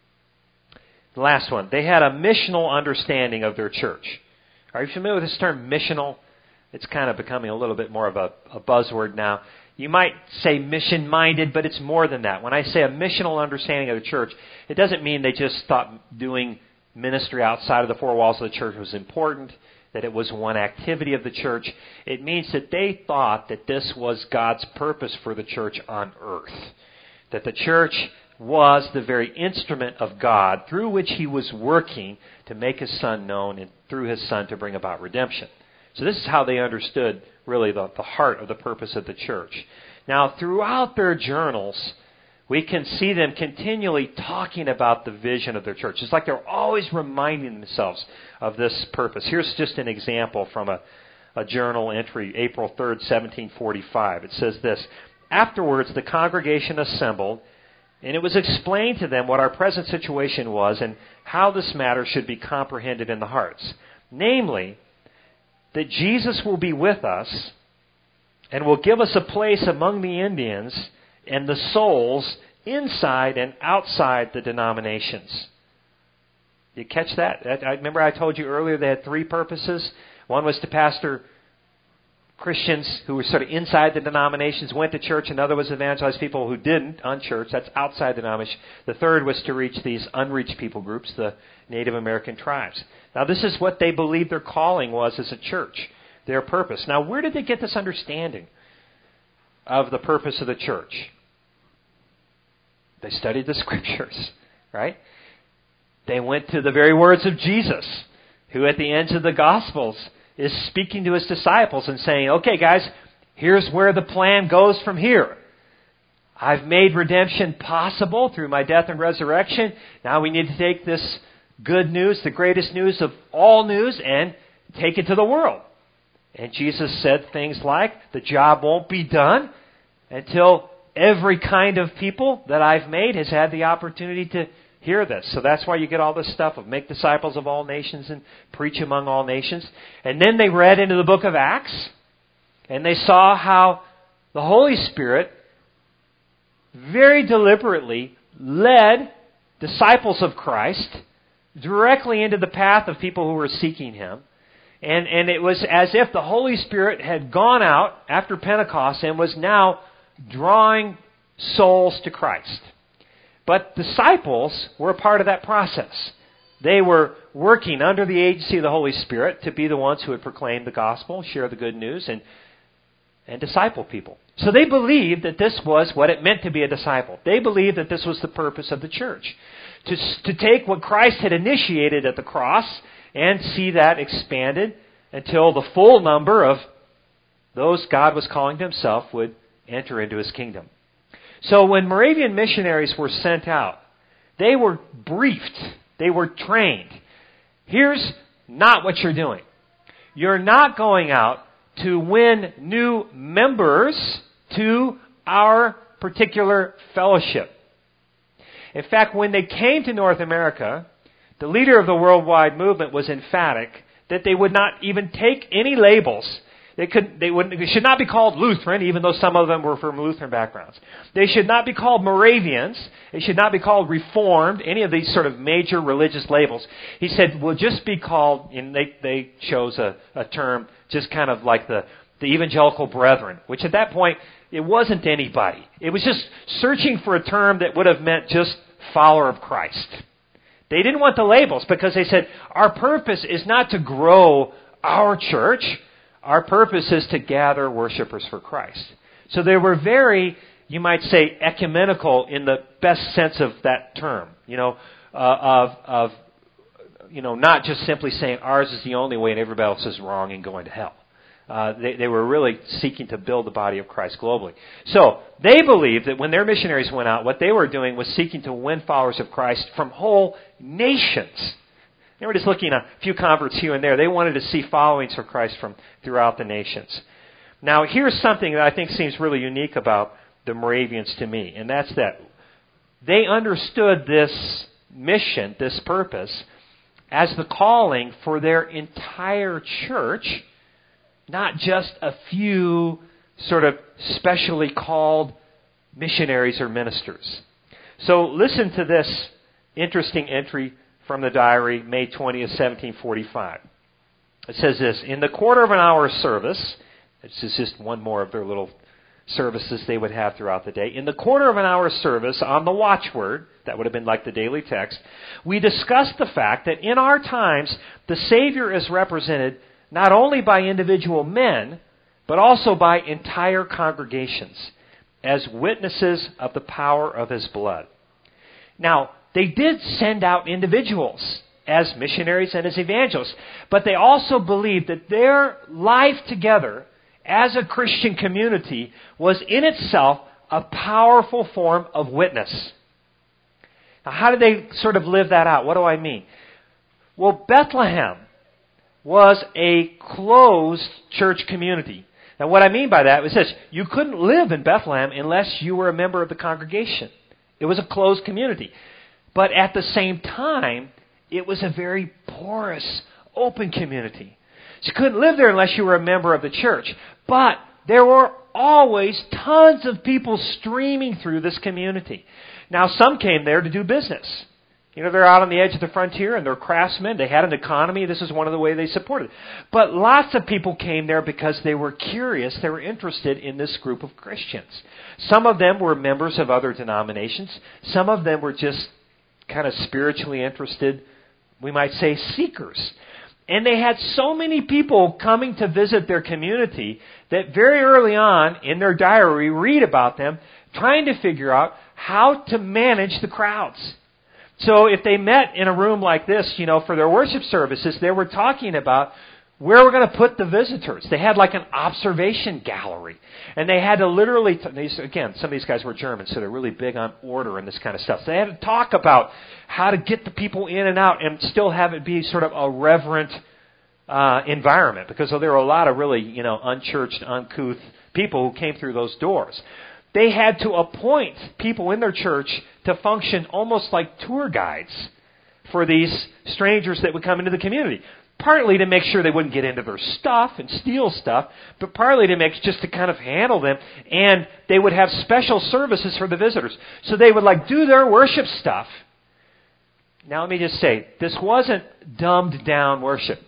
The last one. They had a missional understanding of their church. Are you familiar with this term, missional? It's kind of becoming a little bit more of a buzzword now. You might say mission-minded, but it's more than that. When I say a missional understanding of the church, it doesn't mean they just thought doing ministry outside of the four walls of the church was important, that it was one activity of the church. It means that they thought that this was God's purpose for the church on earth. That the church was the very instrument of God through which He was working to make His Son known and through His Son to bring about redemption. So this is how they understood really the heart of the purpose of the church. Now, throughout their journals, we can see them continually talking about the vision of their church. It's like they're always reminding themselves of this purpose. Here's just an example from a journal entry, April 3rd, 1745. It says this: "Afterwards, the congregation assembled, and it was explained to them what our present situation was and how this matter should be comprehended in the hearts. Namely, that Jesus will be with us and will give us a place among the Indians and the souls inside and outside the denominations." You catch that? I remember I told you earlier they had three purposes. One was to pastor Christians who were sort of inside the denominations, went to church. Another was evangelize people who didn't, unchurched. That's outside the denomination. The third was to reach these unreached people groups, the Native American tribes. Now, this is what they believed their calling was as a church, their purpose. Now, where did they get this understanding of the purpose of the church? They studied the Scriptures, right? They went to the very words of Jesus, who at the ends of the Gospels is speaking to His disciples and saying, okay, guys, here's where the plan goes from here. I've made redemption possible through my death and resurrection. Now we need to take this good news, the greatest news of all news, and take it to the world. And Jesus said things like, the job won't be done until every kind of people that I've made has had the opportunity to hear this. So that's why you get all this stuff of make disciples of all nations and preach among all nations. And then they read into the book of Acts, and they saw how the Holy Spirit very deliberately led disciples of Christ directly into the path of people who were seeking Him. And it was as if the Holy Spirit had gone out after Pentecost and was now drawing souls to Christ. But disciples were a part of that process. They were working under the agency of the Holy Spirit to be the ones who would proclaim the gospel, share the good news, and disciple people. So they believed that this was what it meant to be a disciple. They believed that this was the purpose of the church. To take what Christ had initiated at the cross and see that expanded until the full number of those God was calling to Himself would enter into His kingdom. So when Moravian missionaries were sent out, they were briefed. They were trained. Here's not what you're doing. You're not going out to win new members to our particular fellowship. In fact, when they came to North America, the leader of the worldwide movement was emphatic that they would not even take any labels. They should not be called Lutheran, even though some of them were from Lutheran backgrounds. They should not be called Moravians. They should not be called Reformed, any of these sort of major religious labels. He said, we'll just be called, and they chose a term just kind of like the evangelical brethren, which at that point, it wasn't anybody. It was just searching for a term that would have meant just follower of Christ. They didn't want the labels because they said, our purpose is not to grow our church. Our purpose is to gather worshipers for Christ. So they were very, you might say, ecumenical in the best sense of that term. Not just simply saying ours is the only way and everybody else is wrong and going to hell. They were really seeking to build the body of Christ globally. So they believed that when their missionaries went out, what they were doing was seeking to win followers of Christ from whole nations. They were just looking at a few converts here and there. They wanted to see followings for Christ from throughout the nations. Now, here's something that I think seems really unique about the Moravians to me, and that's that they understood this mission, this purpose, as the calling for their entire church, not just a few sort of specially called missionaries or ministers. So listen to this interesting entry from the diary, May 20th, 1745. It says this, in the quarter of an hour service, this is just one more of their little services they would have throughout the day. In the quarter of an hour service on the watchword, that would have been like the daily text, we discussed the fact that in our times, the Savior is represented not only by individual men, but also by entire congregations as witnesses of the power of His blood. Now, they did send out individuals as missionaries and as evangelists, but they also believed that their life together as a Christian community was in itself a powerful form of witness. Now, how did they sort of live that out? What do I mean? Well, Bethlehem was a closed church community. Now, what I mean by that was this. You couldn't live in Bethlehem unless you were a member of the congregation. It was a closed community. But at the same time, it was a very porous, open community. So you couldn't live there unless you were a member of the church. But there were always tons of people streaming through this community. Now, some came there to do business. They're out on the edge of the frontier and they're craftsmen. They had an economy. This is one of the ways they supported. But lots of people came there because they were curious. They were interested in this group of Christians. Some of them were members of other denominations. Some of them were just kind of spiritually interested, we might say, seekers. And they had so many people coming to visit their community that very early on in their diary, we read about them trying to figure out how to manage the crowds. So if they met in a room like this, for their worship services, they were talking about where we're going to put the visitors. They had like an observation gallery. And they had to literally, again, some of these guys were German, so they're really big on order and this kind of stuff. So they had to talk about how to get the people in and out and still have it be sort of a reverent environment. Because there were a lot of really, unchurched, uncouth people who came through those doors. They had to appoint people in their church to function almost like tour guides for these strangers that would come into the community. Partly to make sure they wouldn't get into their stuff and steal stuff, but partly just to kind of handle them. And they would have special services for the visitors. So they would do their worship stuff. Now let me just say, this wasn't dumbed down worship.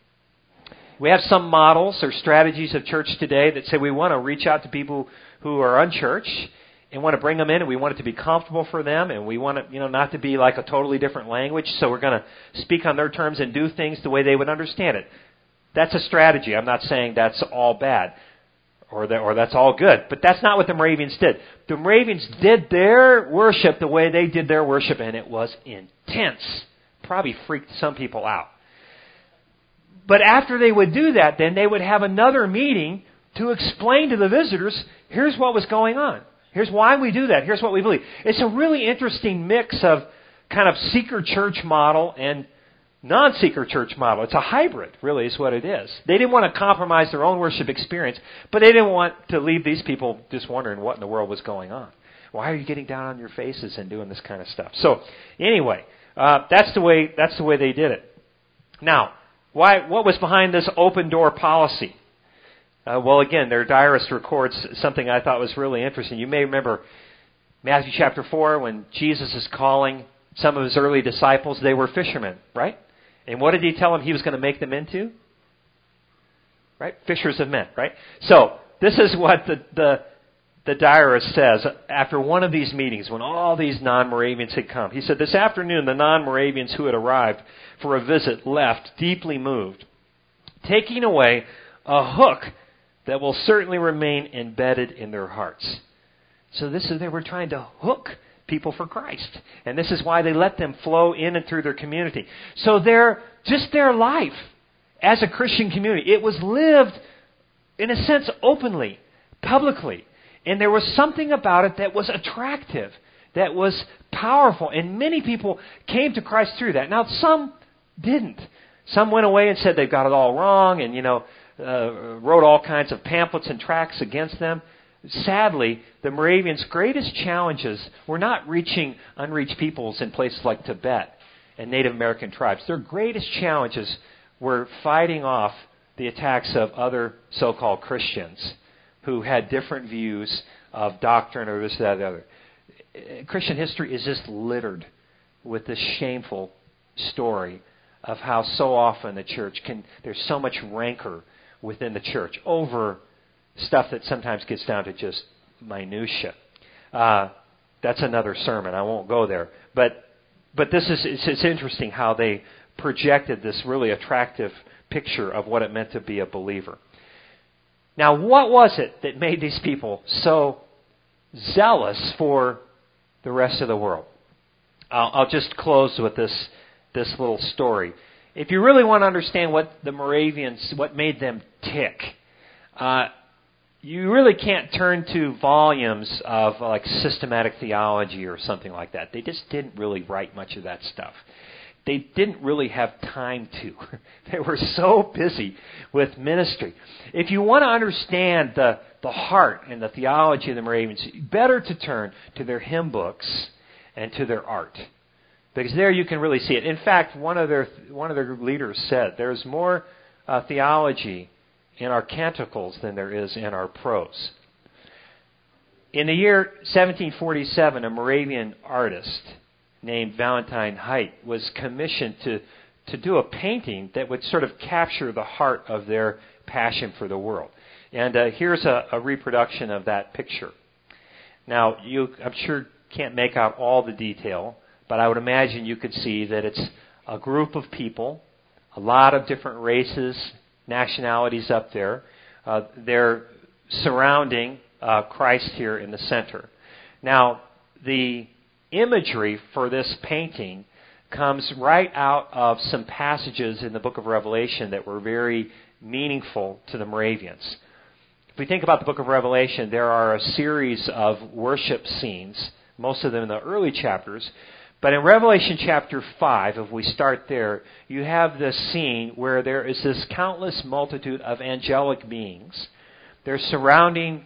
We have some models or strategies of church today that say we want to reach out to people who are unchurched and want to bring them in, and we want it to be comfortable for them, and we want it, not to be like a totally different language, so we're going to speak on their terms and do things the way they would understand it. That's a strategy. I'm not saying that's all bad or that's all good, but that's not what the Moravians did. The Moravians did their worship the way they did their worship, and it was intense. Probably freaked some people out. But after they would do that, then they would have another meeting to explain to the visitors, here's what was going on. Here's why we do that. Here's what we believe. It's a really interesting mix of kind of seeker church model and non-seeker church model. It's a hybrid, really, is what it is. They didn't want to compromise their own worship experience, but they didn't want to leave these people just wondering what in the world was going on. Why are you getting down on your faces and doing this kind of stuff? So, anyway, that's the way they did it. Now, what was behind this open door policy? Well, again, their diarist records something I thought was really interesting. You may remember Matthew chapter 4 when Jesus is calling some of his early disciples. They were fishermen, right? And what did he tell them he was going to make them into? Right? Fishers of men, right? So this is what the diarist says after one of these meetings when all these non-Moravians had come. He said, "This afternoon the non-Moravians who had arrived for a visit left deeply moved, taking away a hook that will certainly remain embedded in their hearts." So they were trying to hook people for Christ. And this is why they let them flow in and through their community. So their life as a Christian community, it was lived, in a sense, openly, publicly. And there was something about it that was attractive, that was powerful. And many people came to Christ through that. Now, some didn't. Some went away and said they've got it all wrong and, wrote all kinds of pamphlets and tracts against them. Sadly, the Moravians' greatest challenges were not reaching unreached peoples in places like Tibet and Native American tribes. Their greatest challenges were fighting off the attacks of other so-called Christians who had different views of doctrine or this, that, or the other. Christian history is just littered with this shameful story of how so often the church there's so much rancor within the church over stuff that sometimes gets down to just minutia. That's another sermon. I won't go there. But it's interesting how they projected this really attractive picture of what it meant to be a believer. Now, what was it that made these people so zealous for the rest of the world? I'll just close with this little story. If you really want to understand what the Moravians, what made them tick, you really can't turn to volumes of like systematic theology or something like that. They just didn't really write much of that stuff. They didn't really have time to. They were so busy with ministry. If you want to understand the heart and the theology of the Moravians, better to turn to their hymn books and to their art. Because there you can really see it. In fact, one of their leaders said, there's more theology in our canticles than there is in our prose. In the year 1747, a Moravian artist named Valentine Height was commissioned to do a painting that would sort of capture the heart of their passion for the world. And here's a reproduction of that picture. Now, I'm sure can't make out all the detail, but I would imagine you could see that it's a group of people, a lot of different races, nationalities up there. They're surrounding Christ here in the center. Now, the imagery for this painting comes right out of some passages in the book of Revelation that were very meaningful to the Moravians. If we think about the book of Revelation, there are a series of worship scenes, most of them in the early chapters. But in Revelation chapter 5, if we start there, you have this scene where there is this countless multitude of angelic beings. They're surrounding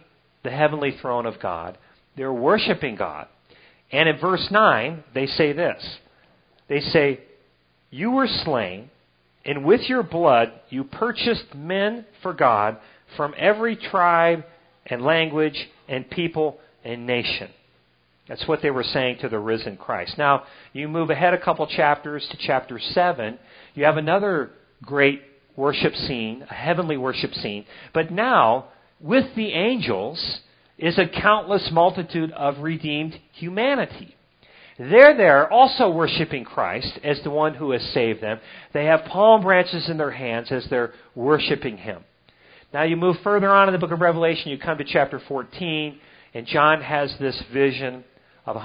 the heavenly throne of God. They're worshiping God. And in verse 9, they say this. They say, "You were slain, and with your blood you purchased men for God from every tribe and language and people and nation." That's what they were saying to the risen Christ. Now, you move ahead a couple chapters to chapter 7. You have another great worship scene, a heavenly worship scene. But now, with the angels, is a countless multitude of redeemed humanity. They're there also worshiping Christ as the one who has saved them. They have palm branches in their hands as they're worshiping Him. Now you move further on in the book of Revelation, you come to chapter 14, and John has this vision of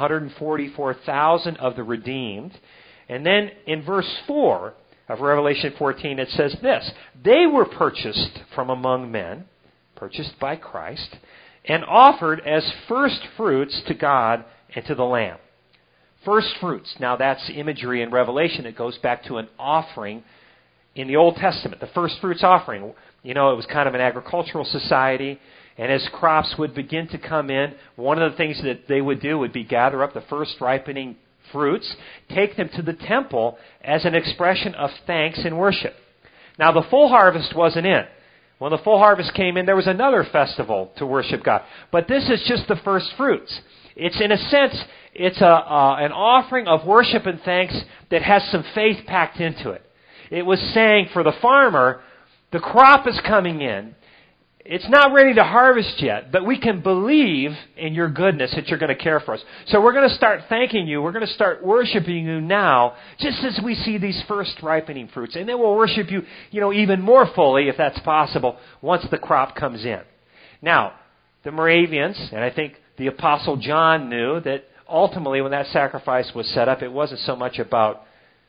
144,000 of the redeemed. And then in verse 4 of Revelation 14, it says this: "They were purchased from among men," purchased by Christ, "and offered as first fruits to God and to the Lamb." First fruits. Now that's imagery in Revelation. It goes back to an offering in the Old Testament, the first fruits offering. You know, it was kind of an agricultural society, and as crops would begin to come in, one of the things that they would do would be gather up the first ripening fruits, take them to the temple as an expression of thanks and worship. Now the full harvest wasn't in. When the full harvest came in, there was another festival to worship God. But this is just the first fruits. It's, in a sense, it's an offering of worship and thanks that has some faith packed into it. It was saying for the farmer, the crop is coming in. It's not ready to harvest yet, but we can believe in your goodness that you're going to care for us. So we're going to start thanking you. We're going to start worshiping you now, just as we see these first ripening fruits. And then we'll worship you, even more fully, if that's possible, once the crop comes in. Now, the Moravians, and I think the Apostle John knew that ultimately when that sacrifice was set up, it wasn't so much about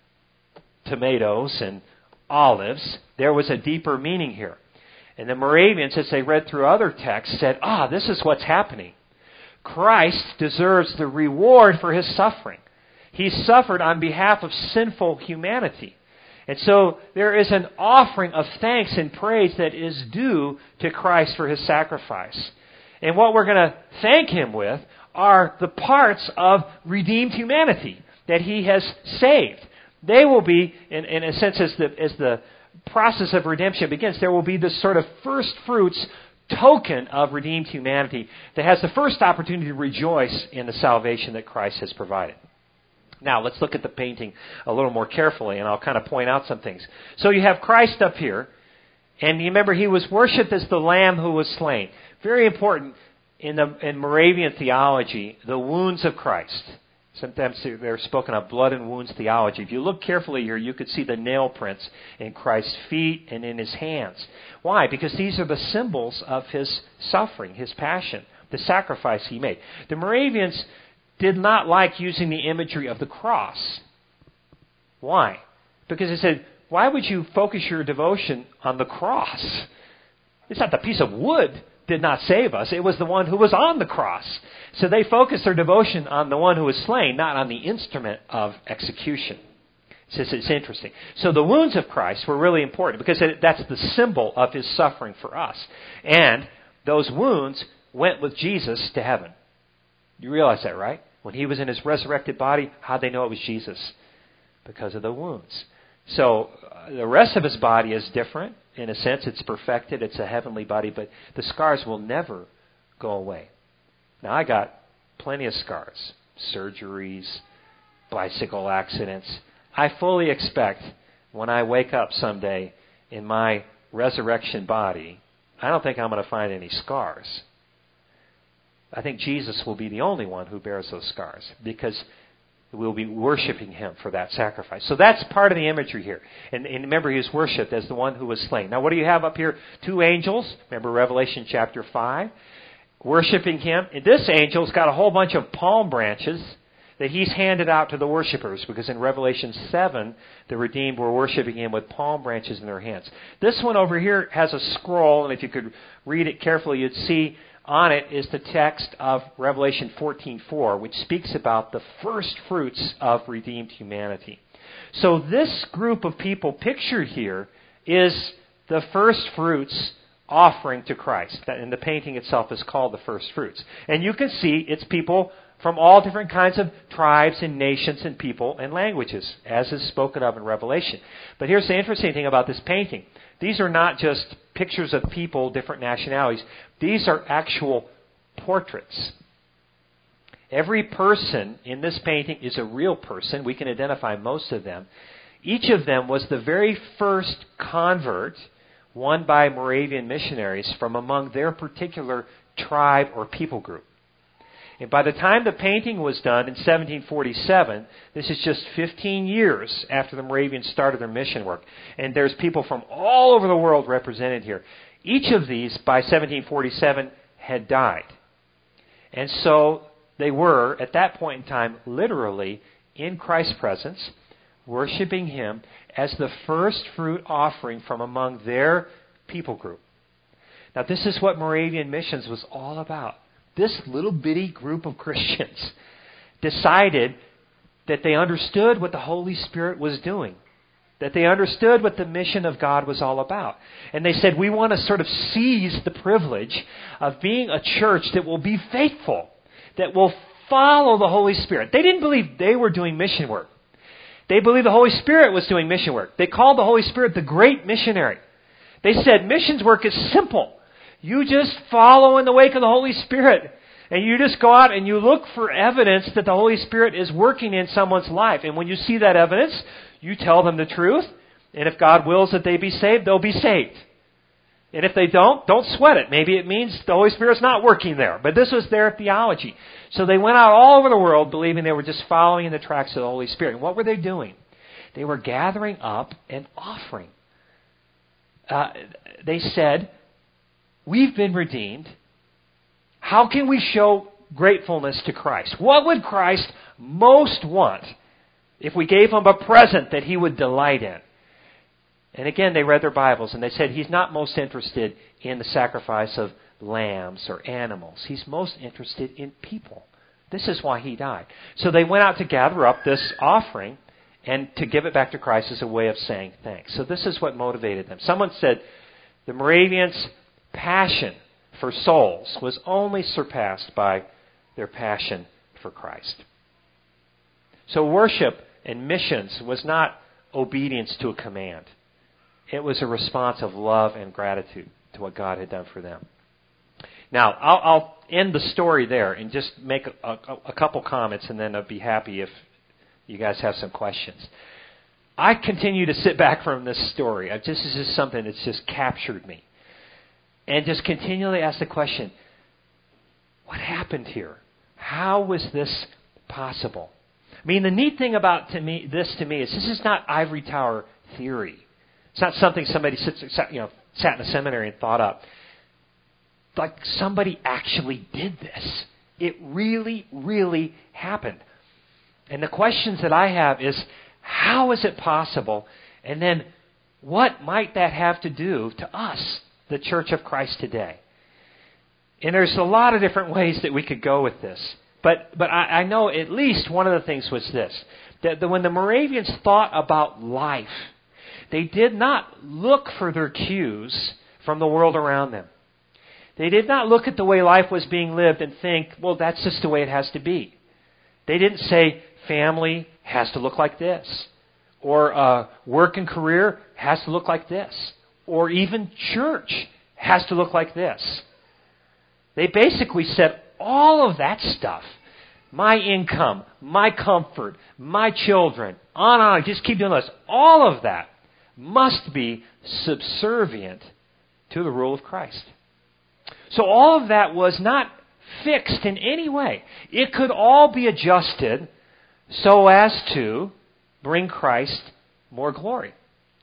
tomatoes and olives. There was a deeper meaning here. And the Moravians, as they read through other texts, said, this is what's happening. Christ deserves the reward for His suffering. He suffered on behalf of sinful humanity. And so there is an offering of thanks and praise that is due to Christ for His sacrifice. And what we're going to thank Him with are the parts of redeemed humanity that He has saved. They will be, in a sense, as the process of redemption begins, there will be this sort of first fruits token of redeemed humanity that has the first opportunity to rejoice in the salvation that Christ has provided. Now, let's look at the painting a little more carefully, and I'll kind of point out some things. So you have Christ up here, and you remember He was worshipped as the Lamb who was slain. Very important in Moravian theology, the wounds of Christ. Sometimes they're spoken of blood and wounds theology. If you look carefully here, you could see the nail prints in Christ's feet and in His hands. Why? Because these are the symbols of His suffering, His passion, the sacrifice He made. The Moravians did not like using the imagery of the cross. Why? Because they said, why would you focus your devotion on the cross? It's not the piece of wood did not save us. It was the one who was on the cross. So they focused their devotion on the one who was slain, not on the instrument of execution. It's interesting. So the wounds of Christ were really important because that's the symbol of His suffering for us. And those wounds went with Jesus to heaven. You realize that, right? When He was in His resurrected body, how'd they know it was Jesus? Because of the wounds. So the rest of His body is different. In a sense, it's perfected. It's a heavenly body, but the scars will never go away. Now, I got plenty of scars, surgeries, bicycle accidents. I fully expect when I wake up someday in my resurrection body, I don't think I'm going to find any scars. I think Jesus will be the only one who bears those scars because we'll be worshiping Him for that sacrifice. So that's part of the imagery here. And remember, He was worshipped as the one who was slain. Now, what do you have up here? 2 angels. Remember Revelation chapter 5? Worshiping Him. And this angel's got a whole bunch of palm branches that he's handed out to the worshipers, because in Revelation 7, the redeemed were worshiping Him with palm branches in their hands. This one over here has a scroll, and if you could read it carefully, you'd see on it is the text of Revelation 14:4, which speaks about the first fruits of redeemed humanity. So this group of people pictured here is the first fruits offering to Christ. And the painting itself is called the first fruits. And you can see it's people from all different kinds of tribes and nations and people and languages, as is spoken of in Revelation. But here's the interesting thing about this painting. These are not just pictures of people, different nationalities. These are actual portraits. Every person in this painting is a real person. We can identify most of them. Each of them was the very first convert won by Moravian missionaries from among their particular tribe or people group. And by the time the painting was done in 1747, this is just 15 years after the Moravians started their mission work. And there's people from all over the world represented here. Each of these, by 1747, had died. And so they were, at that point in time, literally in Christ's presence, worshiping Him as the first fruit offering from among their people group. Now, this is what Moravian missions was all about. This little bitty group of Christians decided that they understood what the Holy Spirit was doing, that they understood what the mission of God was all about. And they said, we want to sort of seize the privilege of being a church that will be faithful, that will follow the Holy Spirit. They didn't believe they were doing mission work. They believed the Holy Spirit was doing mission work. They called the Holy Spirit the great missionary. They said missions work is simple. You just follow in the wake of the Holy Spirit. And you just go out and you look for evidence that the Holy Spirit is working in someone's life. And when you see that evidence, you tell them the truth. And if God wills that they be saved, they'll be saved. And if they don't sweat it. Maybe it means the Holy Spirit's not working there. But this was their theology. So they went out all over the world believing they were just following in the tracks of the Holy Spirit. And what were they doing? They were gathering up an offering. They said, we've been redeemed. How can we show gratefulness to Christ? What would Christ most want if we gave Him a present that He would delight in? And again, they read their Bibles and they said He's not most interested in the sacrifice of lambs or animals. He's most interested in people. This is why He died. So they went out to gather up this offering and to give it back to Christ as a way of saying thanks. So this is what motivated them. Someone said the Moravians' passion for souls was only surpassed by their passion for Christ. So worship and missions was not obedience to a command. It was a response of love and gratitude to what God had done for them. Now, I'll end the story there and just make a couple comments, and then I'd be happy if you guys have some questions. I continue to sit back from this story. This is just something that's just captured me. And just continually ask the question, what happened here? How was this possible? I mean, the neat thing about this to me is this is not ivory tower theory. It's not something somebody sat in a seminary and thought up. Like somebody actually did this. It really, really happened. And the questions that I have is, how is it possible? And then, what might that have to do to us, the Church of Christ today? And there's a lot of different ways that we could go with this. But I know at least one of the things was this, that when the Moravians thought about life, they did not look for their cues from the world around them. They did not look at the way life was being lived and think, well, that's just the way it has to be. They didn't say, family has to look like this. Or work and career has to look like this. Or even church has to look like this. They basically said all of that stuff, my income, my comfort, my children, on and on, just keep doing this. All of that must be subservient to the rule of Christ. So all of that was not fixed in any way. It could all be adjusted so as to bring Christ more glory.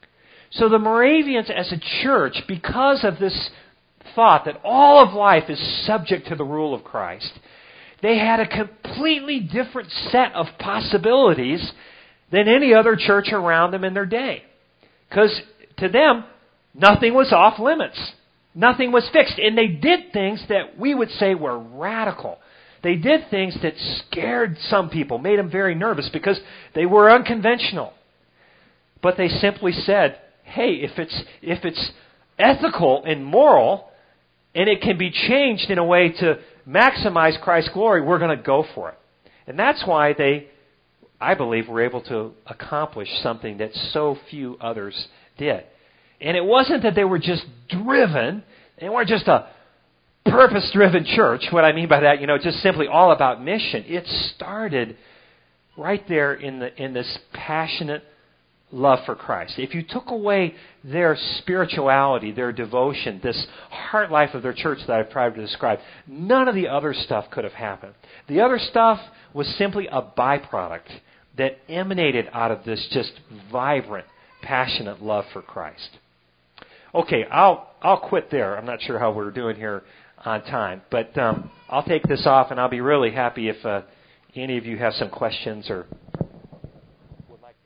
So the Moravians as a church, because of this thought that all of life is subject to the rule of Christ, they had a completely different set of possibilities than any other church around them in their day. Because to them, nothing was off limits. Nothing was fixed. And they did things that we would say were radical. They did things that scared some people, made them very nervous because they were unconventional. But they simply said, hey, if it's ethical and moral, and it can be changed in a way to maximize Christ's glory, we're going to go for it. And that's why they, I believe, were able to accomplish something that so few others did. And it wasn't that they were just driven. They weren't just a purpose-driven church. What I mean by that, just simply all about mission. It started right there in this passionate love for Christ. If you took away their spirituality, their devotion, this heart life of their church that I've tried to describe, none of the other stuff could have happened. The other stuff was simply a byproduct that emanated out of this just vibrant, passionate love for Christ. Okay, I'll quit there. I'm not sure how we're doing here on time, but I'll take this off, and I'll be really happy if any of you have some questions or would like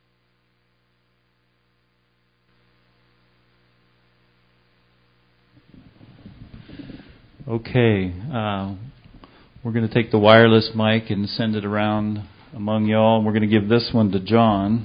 to. Okay, we're going to take the wireless mic and send it around among y'all. We're going to give this one to John.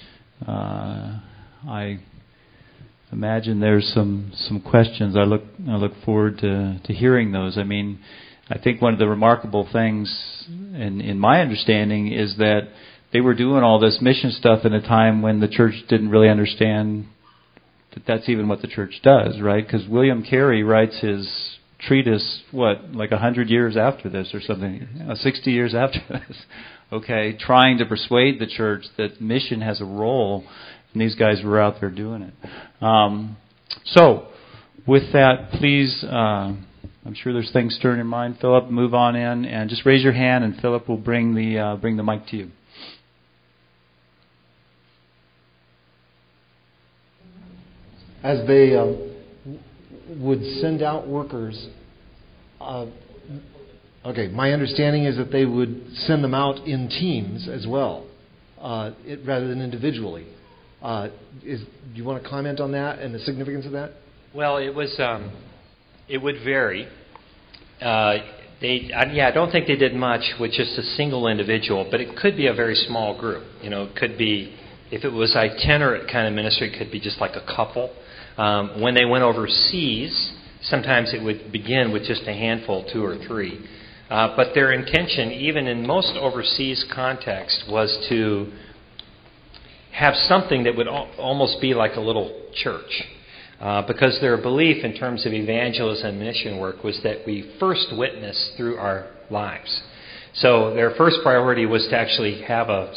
I imagine there's some questions. I look forward to hearing those. I mean, I think one of the remarkable things, in my understanding, is that they were doing all this mission stuff in a time when the church didn't really understand that that's even what the church does, right? Because William Carey writes his treatise, like 100 years after this or something, 60 years after this, okay, trying to persuade the church that mission has a role, and these guys were out there doing it. So, with that, please, I'm sure there's things stirring in mind. Philip, move on in, and just raise your hand, and Philip will bring the mic to you. As they would send out workers, my understanding is that they would send them out in teams as well, rather than individually. Do you want to comment on that and the significance of that? Well, it would vary. I don't think they did much with just a single individual, but it could be a very small group. It could be, if it was itinerant kind of ministry, it could be just like a couple. When they went overseas, sometimes it would begin with just a handful, 2 or 3. But their intention, even in most overseas context, was to have something that would almost be like a little church. Because their belief in terms of evangelism and mission work was that we first witness through our lives. So their first priority was to actually have a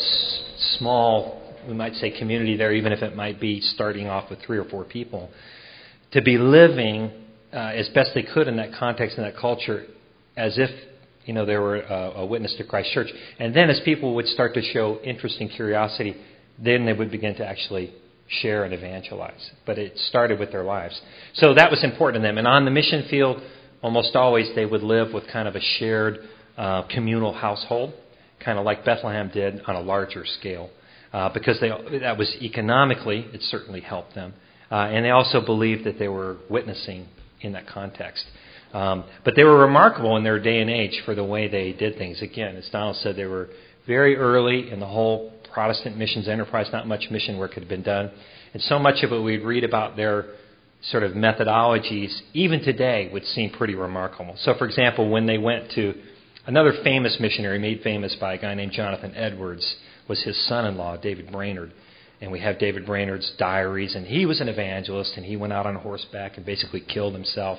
small, we might say, community there, even if it might be starting off with 3 or 4 people, to be living as best they could in that context and that culture as if they were a witness to Christ Church. And then as people would start to show interest and curiosity, then they would begin to actually share and evangelize. But it started with their lives. So that was important to them. And on the mission field, almost always they would live with kind of a shared communal household, kind of like Bethlehem did on a larger scale. Because that was economically, it certainly helped them. And they also believed that they were witnessing in that context. But they were remarkable in their day and age for the way they did things. Again, as Donald said, they were very early in the whole Protestant missions enterprise. Not much mission work had been done. And so much of it we'd read about their sort of methodologies, even today, would seem pretty remarkable. So, for example, when they went to another famous missionary, made famous by a guy named Jonathan Edwards, was his son-in-law, David Brainerd. And we have David Brainerd's diaries, and he was an evangelist, and he went out on horseback and basically killed himself,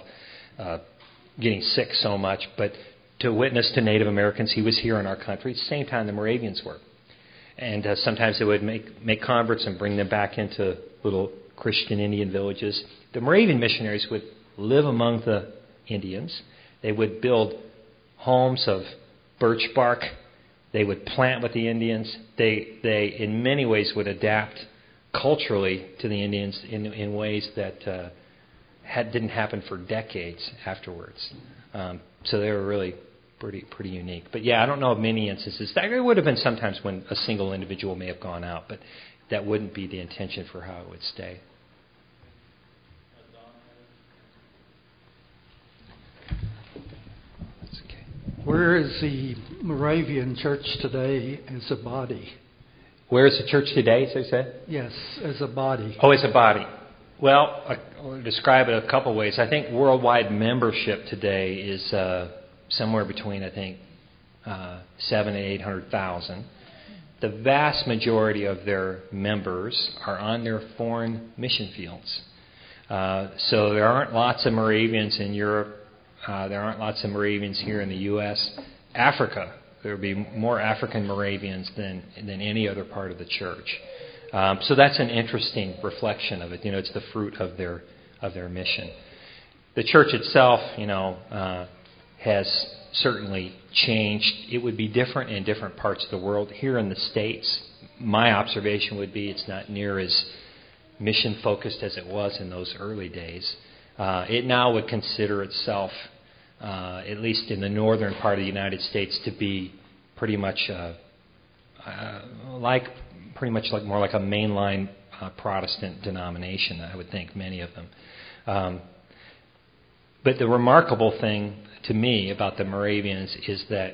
getting sick so much. But to witness to Native Americans, he was here in our country at the same time the Moravians were. And sometimes they would make converts and bring them back into little Christian Indian villages. The Moravian missionaries would live among the Indians. They would build homes of birch bark. They would plant with the Indians. They in many ways, would adapt culturally to the Indians in ways that didn't happen for decades afterwards. So they were really pretty unique. But yeah, I don't know of many instances. There would have been sometimes when a single individual may have gone out, but that wouldn't be the intention for how it would stay. That's okay. Where is the Moravian Church today as a body? Where is the church today, as I said? Yes, as a body. Oh, as a body. Well, I'll describe it a couple ways. I think worldwide membership today is somewhere between, I think, 700,000 and 800,000. The vast majority of their members are on their foreign mission fields. So there aren't lots of Moravians in Europe. There aren't lots of Moravians here in the U.S. Africa, there will be more African Moravians than any other part of the church. So that's an interesting reflection of it. It's the fruit of their mission. The church itself, has certainly changed. It would be different in different parts of the world. Here in the States, my observation would be it's not near as mission-focused as it was in those early days. It now would consider itself, at least in the northern part of the United States, to be pretty much more like a mainline Protestant denomination. I would think many of them. But the remarkable thing to me about the Moravians is that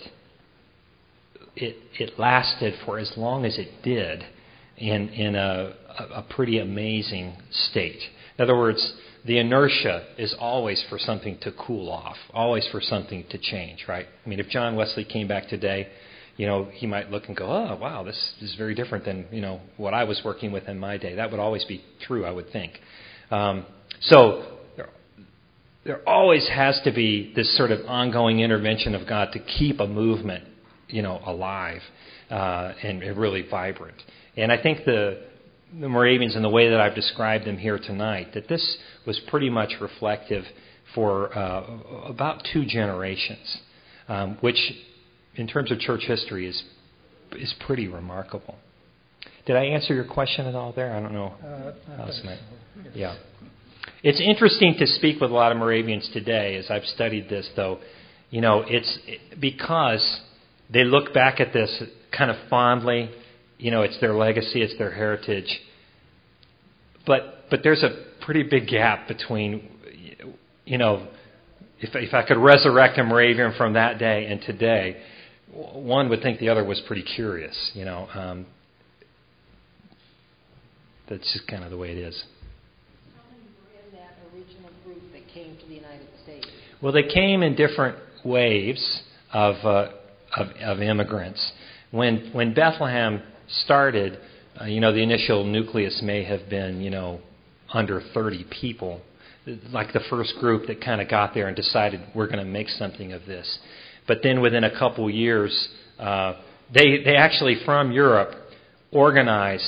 it lasted for as long as it did in a pretty amazing state. In other words, the inertia is always for something to cool off, always for something to change, right? I mean, if John Wesley came back today, he might look and go, oh, wow, this is very different than, what I was working with in my day. That would always be true, I would think. So there always has to be this sort of ongoing intervention of God to keep a movement, alive and really vibrant. And I think the Moravians, in the way that I've described them here tonight, that this was pretty much reflective for about 2 generations, which, in terms of church history, is pretty remarkable. Did I answer your question at all there? I don't know. Yeah. It's interesting to speak with a lot of Moravians today, as I've studied this, though. It's because they look back at this kind of fondly. It's their legacy, it's their heritage. But there's a pretty big gap between, if I could resurrect a Moravian from that day and today, one would think the other was pretty curious. That's just kind of the way it is. How many were in that original group that came to the United States? Well, they came in different waves of immigrants. When Bethlehem started, the initial nucleus may have been, under 30 people, like the first group that kind of got there and decided we're going to make something of this. But then within a couple years, they actually, from Europe, organized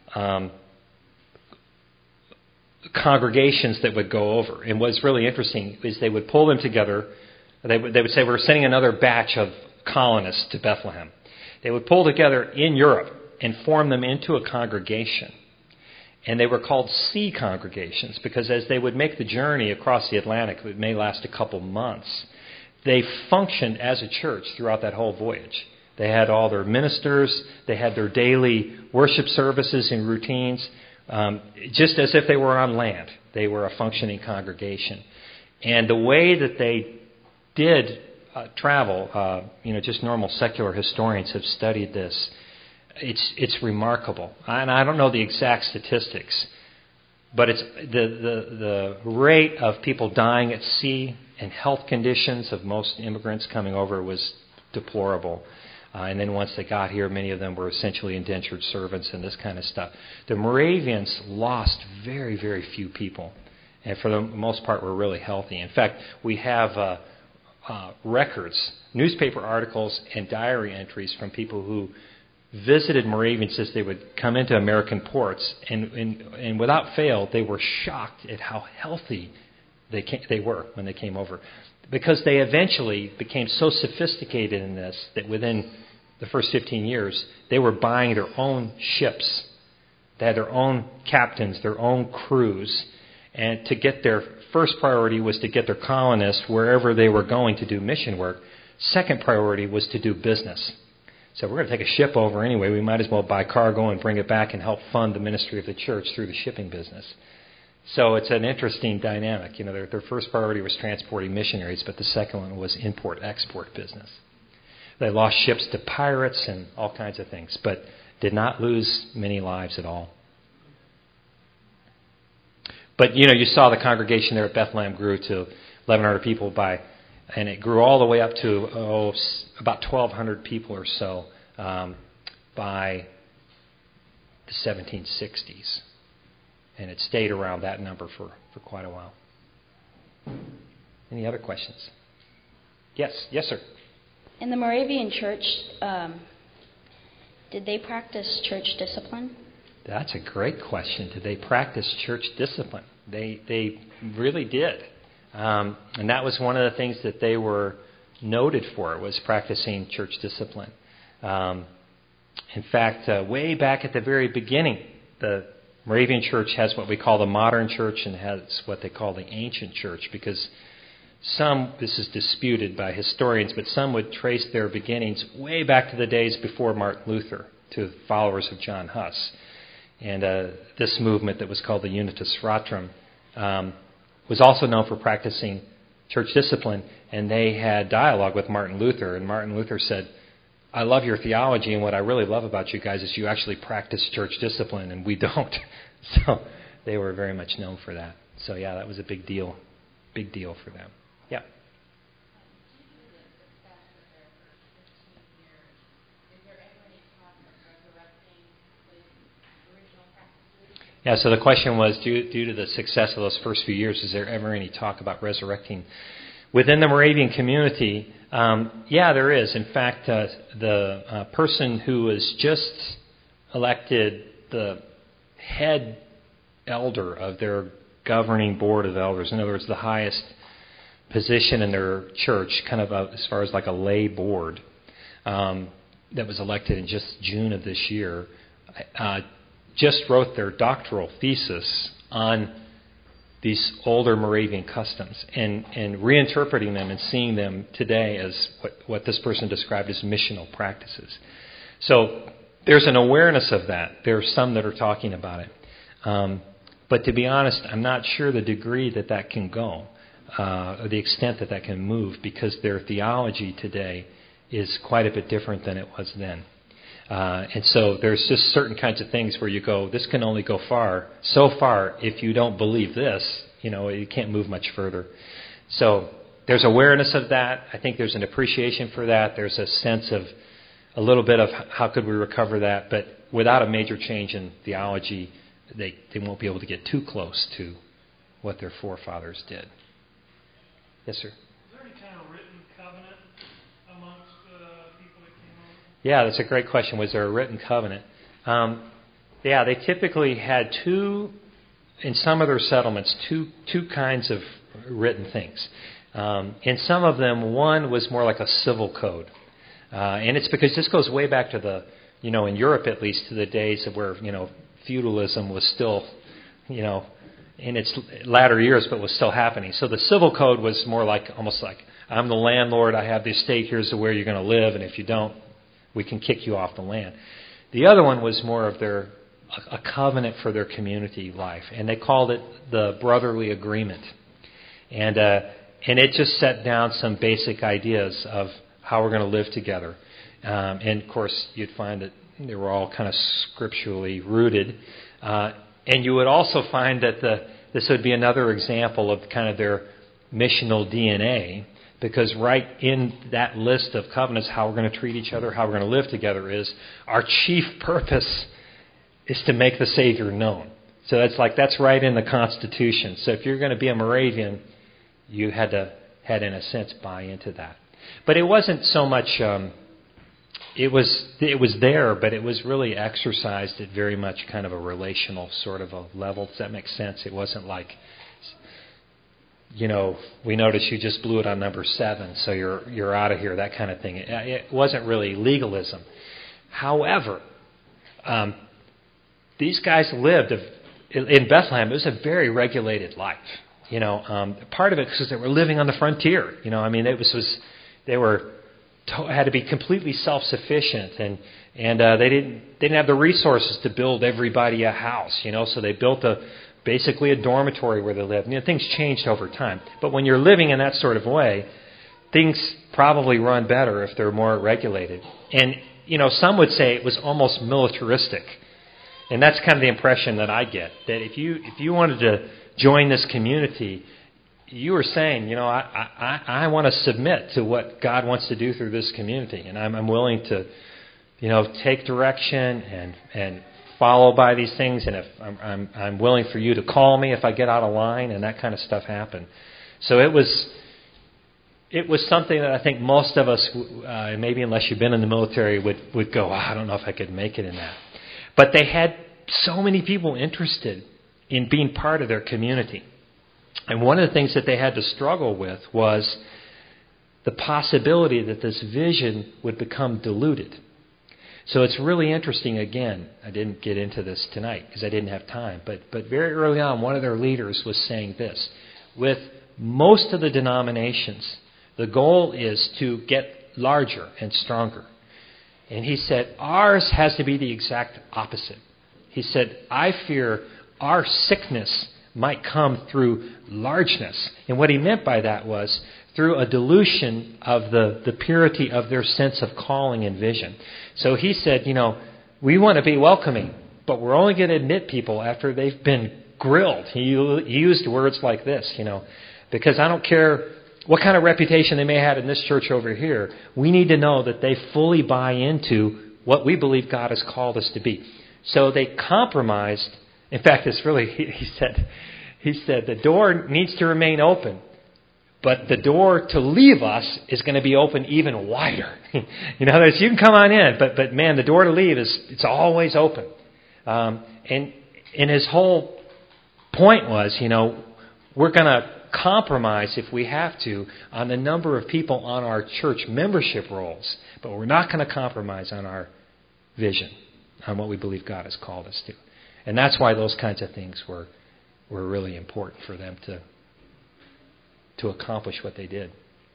congregations that would go over. And what's really interesting is they would pull them together. They would say, we're sending another batch of colonists to Bethlehem. They would pull together in Europe and form them into a congregation. And they were called sea congregations because as they would make the journey across the Atlantic, it may last a couple months, they functioned as a church throughout that whole voyage. They had all their ministers, they had their daily worship services and routines, just as if they were on land. They were a functioning congregation. And the way that they did travel, just normal secular historians have studied this. It's remarkable. And I don't know the exact statistics, but it's the rate of people dying at sea and health conditions of most immigrants coming over was deplorable. And then once they got here, many of them were essentially indentured servants and this kind of stuff. The Moravians lost very, very few people, and for the most part were really healthy. In fact, we have records, newspaper articles, and diary entries from people who visited Moravians as they would come into American ports, and without fail, they were shocked at how healthy they were when they came over. Because they eventually became so sophisticated in this that within the first 15 years, they were buying their own ships. They had their own captains, their own crews, and to get their first priority was to get their colonists wherever they were going to do mission work. Second priority was to do business. So we're going to take a ship over anyway. We might as well buy cargo and bring it back and help fund the ministry of the church through the shipping business. So it's an interesting dynamic. Their first priority was transporting missionaries, but the second one was import-export business. They lost ships to pirates and all kinds of things, but did not lose many lives at all. But, you saw the congregation there at Bethlehem grew to 1,100 people and it grew all the way up to, about 1,200 people or so by the 1760s. And it stayed around that number for quite a while. Any other questions? Yes, sir. In the Moravian Church, did they practice church discipline? That's a great question. Did they practice church discipline? They really did. And that was one of the things that they were noted for, was practicing church discipline. In fact, way back at the very beginning, the Moravian Church has what we call the modern church and has what they call the ancient church, because this is disputed by historians, but some would trace their beginnings way back to the days before Martin Luther, to the followers of John Huss. And this movement that was called the Unitas Fratrum was also known for practicing church discipline, and they had dialogue with Martin Luther, and Martin Luther said, I love your theology, and what I really love about you guys is you actually practice church discipline, and we don't. So they were very much known for that. So yeah, that was a big deal for them. Yeah. Yeah, so the question was, due to the success of those first few years, is there ever any talk about resurrecting within the Moravian community? Yeah, there is. In fact, the person who was just elected the head elder of their governing board of elders, in other words, the highest position in their church, kind of as far as like a lay board, that was elected in just June of this year, just wrote their doctoral thesis on these older Moravian customs and reinterpreting them and seeing them today as what this person described as missional practices. So there's an awareness of that. There are some that are talking about it. But to be honest, I'm not sure the degree that can go, or the extent that can move, because their theology today is quite a bit different than it was then. And so there's just certain kinds of things where you go, this can only go so far if you don't believe this, you can't move much further. So there's awareness of that. I think there's an appreciation for that. There's a sense of a little bit of how could we recover that, but without a major change in theology, they won't be able to get too close to what their forefathers did. Yes, sir. Yeah, that's a great question. Was there a written covenant? Yeah, they typically had in some of their settlements, two kinds of written things. In some of them, one was more like a civil code. And it's because this goes way back to in Europe at least, to the days of where, feudalism was still, in its latter years, but was still happening. So the civil code was more almost like, I'm the landlord, I have the estate, here's where you're going to live, and if you don't, we can kick you off the land. The other one was more of a covenant for their community life, and they called it the brotherly agreement. And it just set down some basic ideas of how we're going to live together. And of course, you'd find that they were all kind of scripturally rooted. And you would also find that this would be another example of kind of their missional DNA, because right in that list of covenants, how we're going to treat each other, how we're going to live together, is our chief purpose is to make the Savior known. So that's right in the Constitution. So if you're going to be a Moravian, you had in a sense buy into that. But it wasn't so much. It was there, but it was really exercised at very much kind of a relational sort of a level. Does that make sense? It wasn't like, we noticed you just blew it on number 7, so you're out of here, that kind of thing. It wasn't really legalism. However, these guys lived in Bethlehem. It was a very regulated life. Part of it because they were living on the frontier. They had to be completely self-sufficient, and they didn't have the resources to build everybody a house. So they built basically a dormitory where they lived. Things changed over time. But when you're living in that sort of way, things probably run better if they're more regulated. And, some would say it was almost militaristic. And that's kind of the impression that I get, that if you wanted join this community, you were saying, you know, I want to submit to what God wants to do through this community, and I'm willing to, you know, take direction and follow by these things, and if I'm willing for you to call me if I get out of line, and that kind of stuff happened. So it was something that I think most of us, maybe unless you've been in the military, would go, I don't know if I could make it in that. But they had so many people interested in being part of their community. And one of the things that they had to struggle with was the possibility that this vision would become diluted. So it's really interesting, again, I didn't get into this tonight because I didn't have time, but very early on, one of their leaders was saying this: with most of the denominations, the goal is to get larger and stronger. And he said, ours has to be the exact opposite. He said, I fear our sickness might come through largeness. And what he meant by that was through a dilution of the purity of their sense of calling and vision. So he said, you know, we want to be welcoming, but we're only going to admit people after they've been grilled. He used words like this, you know, because I don't care what kind of reputation they may have in this church over here. We need to know that they fully buy into what we believe God has called us to be. So they compromised. In fact, it's really, he said the door needs to remain open, but the door to leave us is going to be open even wider. You know, you can come on in, but man, the door to leave it's always open. And his whole point was, you know, we're going to compromise if we have to on the number of people on our church membership rolls, but we're not going to compromise on our vision, on what we believe God has called us to. And that's why those kinds of things were really important for them to accomplish what they did.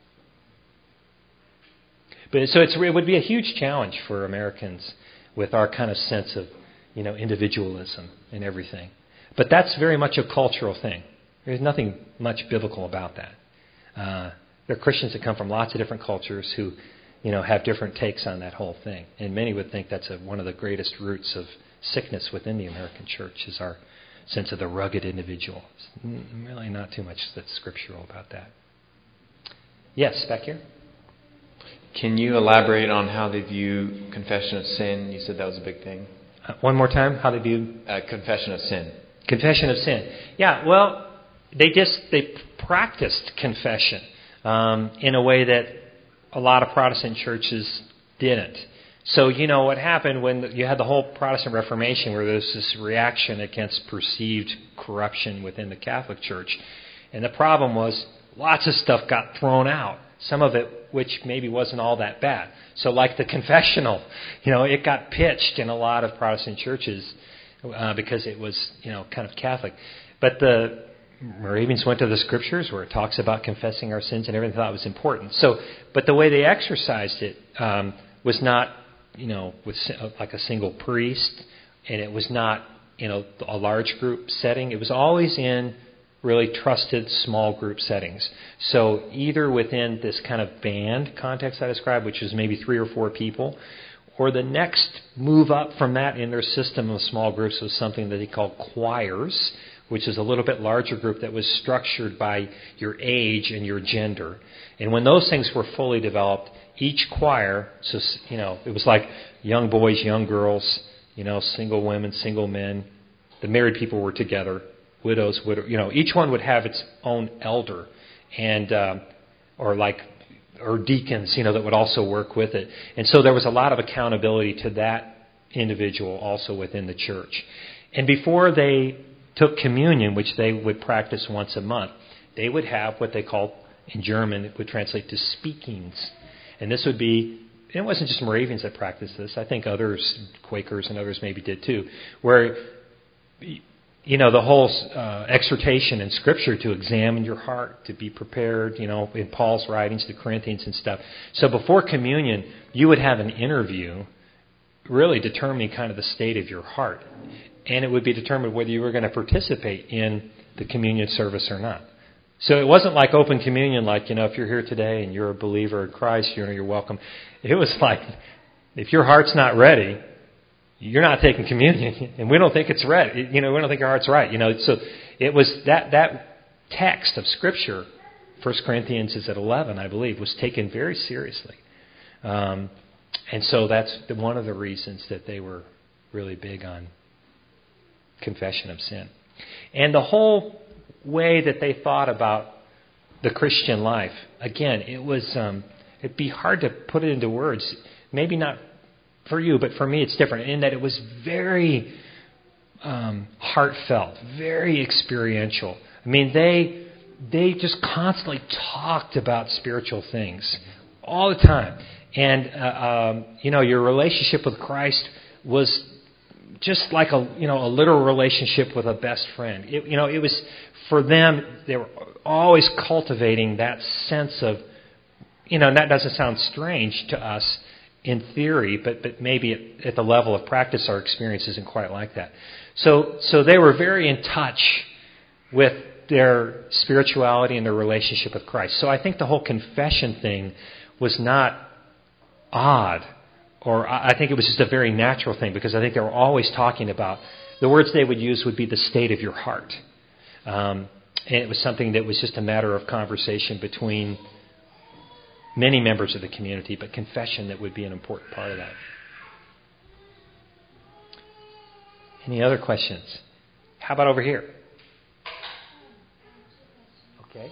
But so it would be a huge challenge for Americans with our kind of sense of, you know, individualism and everything. But that's very much a cultural thing. There's nothing much biblical about that. There are Christians that come from lots of different cultures who, you know, have different takes on that whole thing. And many would think that's one of the greatest roots of sickness within the American church is our sense of the rugged individual. There's really not too much that's scriptural about that. Yes, back here. Can you elaborate on how they view confession of sin? You said that was a big thing. One more time, how they view confession of sin. Confession of sin. Yeah, well, they practiced confession in a way that a lot of Protestant churches didn't. So, you know, what happened when you had the whole Protestant Reformation where there was this reaction against perceived corruption within the Catholic Church. And the problem was lots of stuff got thrown out, some of it which maybe wasn't all that bad. So like the confessional, you know, it got pitched in a lot of Protestant churches because it was, you know, kind of Catholic. But the Moravians went to the Scriptures where it talks about confessing our sins and everything thought it was important. So, but the way they exercised it was not, you know, with like a single priest, and it was not in a large group setting. It was always in really trusted small group settings. So either within this kind of band context I described, which is maybe 3 or 4 people, or the next move up from that in their system of small groups was something that they called choirs, which is a little bit larger group that was structured by your age and your gender. And when those things were fully developed, each choir, so, you know, it was like young boys, young girls, you know, single women, single men. The married people were together, widows, you know, each one would have its own elder and or deacons, you know, that would also work with it. And so there was a lot of accountability to that individual also within the church. And before they took communion, which they would practice once a month, they would have what they called, in German, it would translate to speakings. And this would be, it wasn't just Moravians that practiced this. I think others, Quakers and others maybe did too, where, you know, the whole exhortation in Scripture to examine your heart, to be prepared, you know, in Paul's writings to Corinthians and stuff. So before communion, you would have an interview really determining kind of the state of your heart. And it would be determined whether you were going to participate in the communion service or not. So it wasn't like open communion, like, you know, if you're here today and you're a believer in Christ, you know, you're welcome. It was like, if your heart's not ready, you're not taking communion, and we don't think it's ready. You know, we don't think your heart's right. You know, so it was that text of Scripture, 1 Corinthians is at 11, I believe, was taken very seriously. And so that's one of the reasons that they were really big on confession of sin. And the whole way that they thought about the Christian life, again, it'd be hard to put it into words. Maybe not for you, but for me it's different in that it was very heartfelt, very experiential. I mean, they just constantly talked about spiritual things all the time. And, your relationship with Christ was just like a literal relationship with a best friend. It was, for them, they were always cultivating that sense of, and that doesn't sound strange to us in theory, but maybe at the level of practice, our experience isn't quite like that. So they were very in touch with their spirituality and their relationship with Christ. So I think the whole confession thing was not odd, or I think it was just a very natural thing, because I think they were always talking about, the words they would use would be the state of your heart. And it was something that was just a matter of conversation between many members of the community, but confession that would be an important part of that. Any other questions? How about over here? Okay.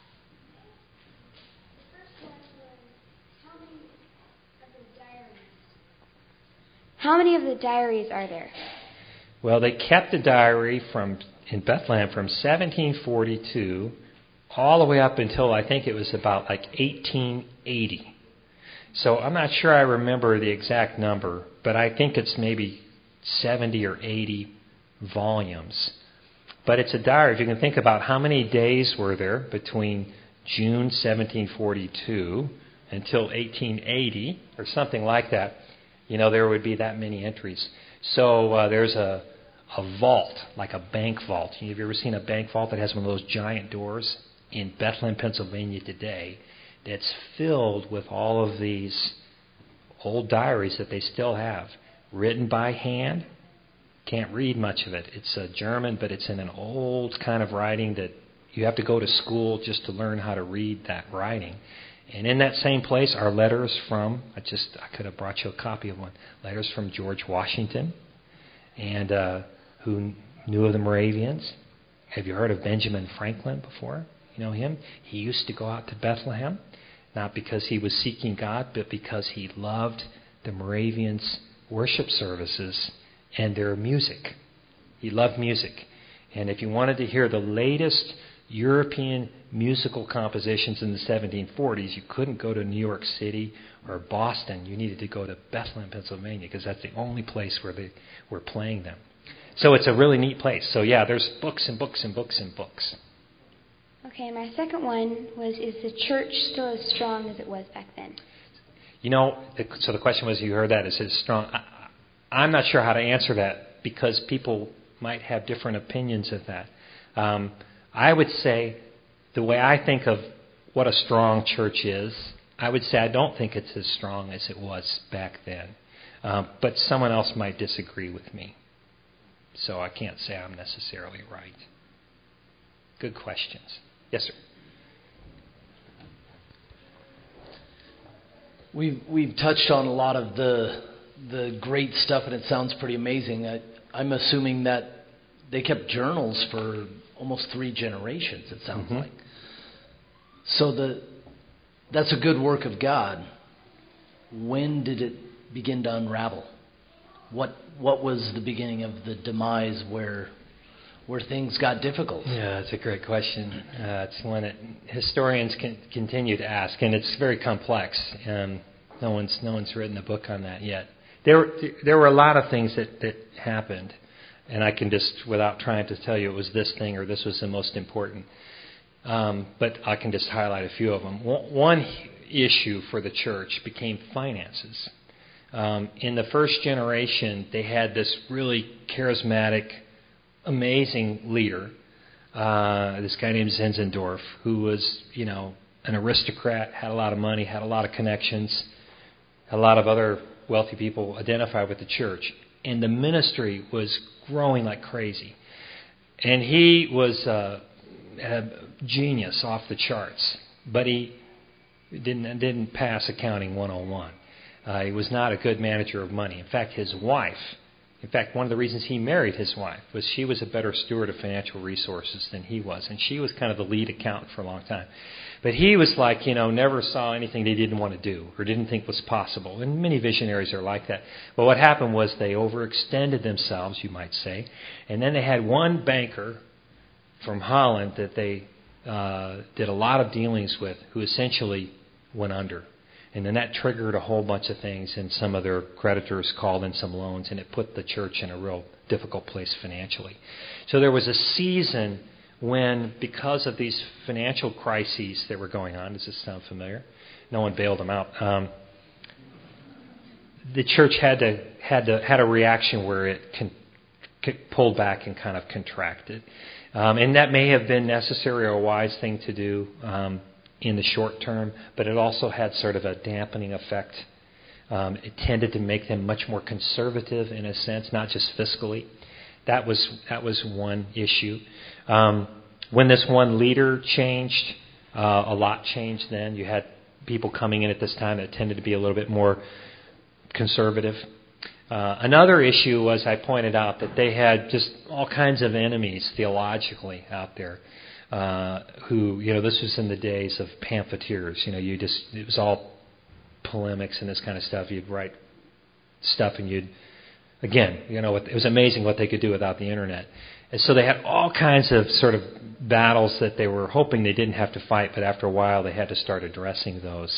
How many of the diaries are there? Well, they kept the diary in Bethlehem from 1742 all the way up until I think it was about 1880. So I'm not sure I remember the exact number, but I think it's maybe 70 or 80 volumes. But it's a diary. If you can think about how many days were there between June 1742 until 1880 or something like that, there would be that many entries. So there's a vault, like a bank vault. Have you ever seen a bank vault that has one of those giant doors in Bethlehem, Pennsylvania today, that's filled with all of these old diaries that they still have, written by hand? Can't read much of it. It's German, but it's in an old kind of writing that you have to go to school just to learn how to read that writing. And in that same place are letters from, I could have brought you a copy of one, letters from George Washington, and who knew of the Moravians. Have you heard of Benjamin Franklin before? You know him? He used to go out to Bethlehem, not because he was seeking God, but because he loved the Moravians' worship services and their music. He loved music. And if you wanted to hear the latest European musical compositions in the 1740s, you couldn't go to New York City or Boston. You needed to go to Bethlehem, Pennsylvania, because that's the only place where they were playing them. So it's a really neat place. So yeah, there's books and books and books and books. Okay, my second one was, is the church still as strong as it was back then? So the question was, you heard that, is it strong? I'm not sure how to answer that, because people might have different opinions of that. I would say, the way I think of what a strong church is, I would say I don't think it's as strong as it was back then. But someone else might disagree with me. So I can't say I'm necessarily right. Good questions. Yes, sir. We've touched on a lot of the great stuff, and it sounds pretty amazing. I'm assuming that they kept journals for almost 3 generations, it sounds like. So that's a good work of God. When did it begin to unravel? What was the beginning of the demise where things got difficult? Yeah, that's a great question. It's one that historians can continue to ask, and it's very complex. No one's written a book on that yet. There were a lot of things that happened, and I can just, without trying to tell you it was this thing or this was the most important, but I can just highlight a few of them. One issue for the church became finances. In the first generation, they had this really charismatic, amazing leader, this guy named Zinzendorf, who was, an aristocrat, had a lot of money, had a lot of connections, a lot of other wealthy people identified with the church. And the ministry was growing like crazy. And he was a genius off the charts, but he didn't pass accounting 101. He was not a good manager of money. In fact, one of the reasons he married his wife was she was a better steward of financial resources than he was, and she was kind of the lead accountant for a long time. But he was like, never saw anything they didn't want to do or didn't think was possible. And many visionaries are like that. But what happened was they overextended themselves, you might say, and then they had one banker from Holland that they did a lot of dealings with who essentially went under. And then that triggered a whole bunch of things, and some of their creditors called in some loans, and it put the church in a real difficult place financially. So there was a season when, because of these financial crises that were going on, does this sound familiar? No one bailed them out. The church had a reaction where it pulled back and kind of contracted. And that may have been necessary or a wise thing to do in the short term, but it also had sort of a dampening effect. It tended to make them much more conservative in a sense, not just fiscally. That was one issue. When this one leader changed, a lot changed then. You had people coming in at this time that tended to be a little bit more conservative. Another issue was, I pointed out, that they had just all kinds of enemies theologically out there. Who, this was in the days of pamphleteers. It was all polemics and this kind of stuff. You'd write stuff and it was amazing what they could do without the internet. And so they had all kinds of sort of battles that they were hoping they didn't have to fight, but after a while they had to start addressing those.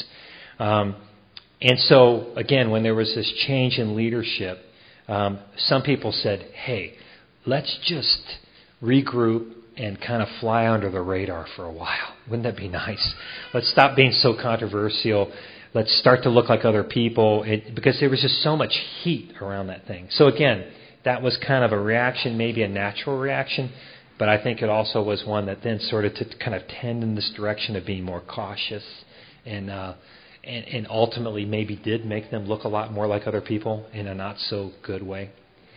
And so, again, when there was this change in leadership, some people said, hey, let's just regroup and kind of fly under the radar for a while. Wouldn't that be nice? Let's stop being so controversial. Let's start to look like other people, because there was just so much heat around that thing. So again, that was kind of a reaction, maybe a natural reaction, but I think it also was one that then started to kind of tend in this direction of being more cautious and ultimately maybe did make them look a lot more like other people in a not so good way.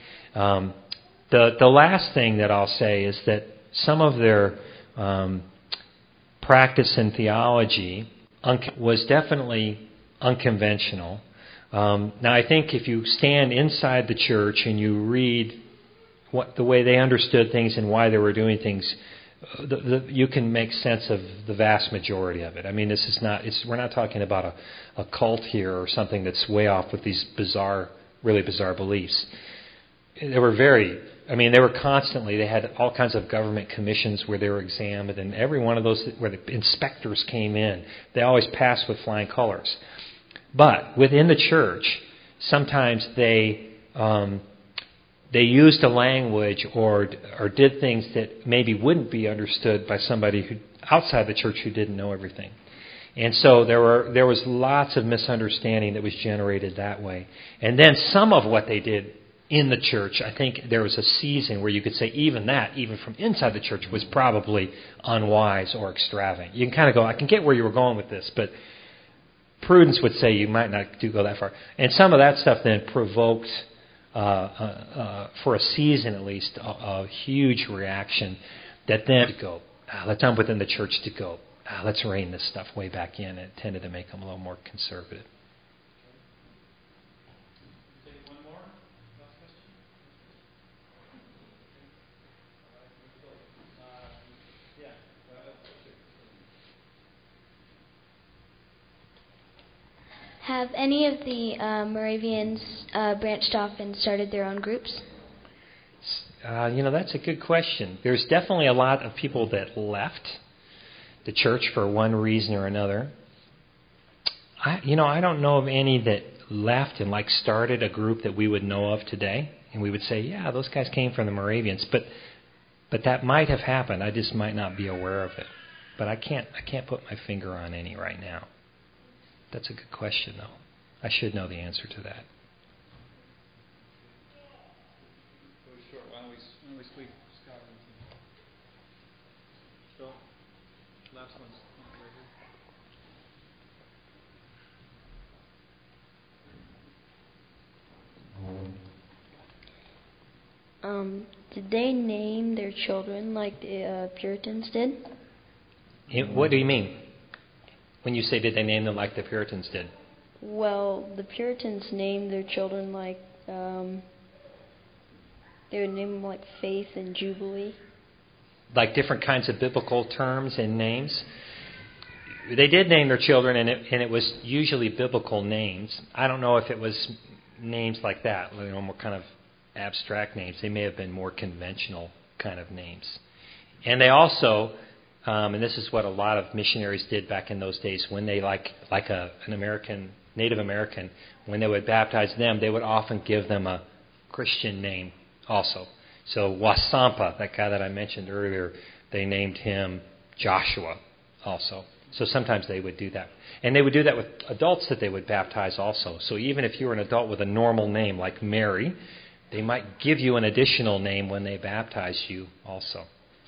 The last thing that I'll say is that some of their practice in theology was definitely unconventional. Now, I think if you stand inside the church and you read the way they understood things and why they were doing things, you can make sense of the vast majority of it. I mean, we're not talking about a cult here or something that's way off with these really bizarre beliefs. They had all kinds of government commissions where they were examined, and every one of those where the inspectors came in, they always passed with flying colors. But within the church, sometimes they used a language or did things that maybe wouldn't be understood by somebody outside the church who didn't know everything. And so there was lots of misunderstanding that was generated that way. And then some of what they did in the church, I think there was a season where you could say even from inside the church, was probably unwise or extravagant. You can kind of go, I can get where you were going with this, but prudence would say you might not go that far. And some of that stuff then provoked, for a season at least, a huge reaction that then let's come within the church to go, let's rein this stuff way back in. It tended to make them a little more conservative. Have any of the Moravians branched off and started their own groups? That's a good question. There's definitely a lot of people that left the church for one reason or another. I don't know of any that left and started a group that we would know of today, and we would say, yeah, those guys came from the Moravians. But that might have happened. I just might not be aware of it. But I can't put my finger on any right now. That's a good question, though. I should know the answer to that. Why don't we squeak Scott into Phil? Last one's right here. Did they name their children like the Puritans did? What do you mean? When you say did they name them like the Puritans did? Well, the Puritans named their children like, they would name them like Faith and Jubilee. Like different kinds of biblical terms and names? They did name their children, and it was usually biblical names. I don't know if it was names like that, more kind of abstract names. They may have been more conventional kind of names. And they also, and this is what a lot of missionaries did back in those days, when they an American, Native American, when they would baptize them, they would often give them a Christian name also. So Wasampa, that guy that I mentioned earlier, they named him Joshua also. So sometimes they would do that. And they would do that with adults that they would baptize also. So even if you were an adult with a normal name like Mary, they might give you an additional name when they baptize you also.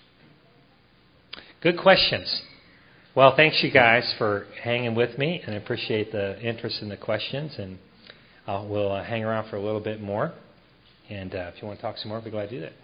Good questions. Well, thanks you guys for hanging with me, and I appreciate the interest in the questions. And we'll hang around for a little bit more. And if you want to talk some more, we'll be glad to do that.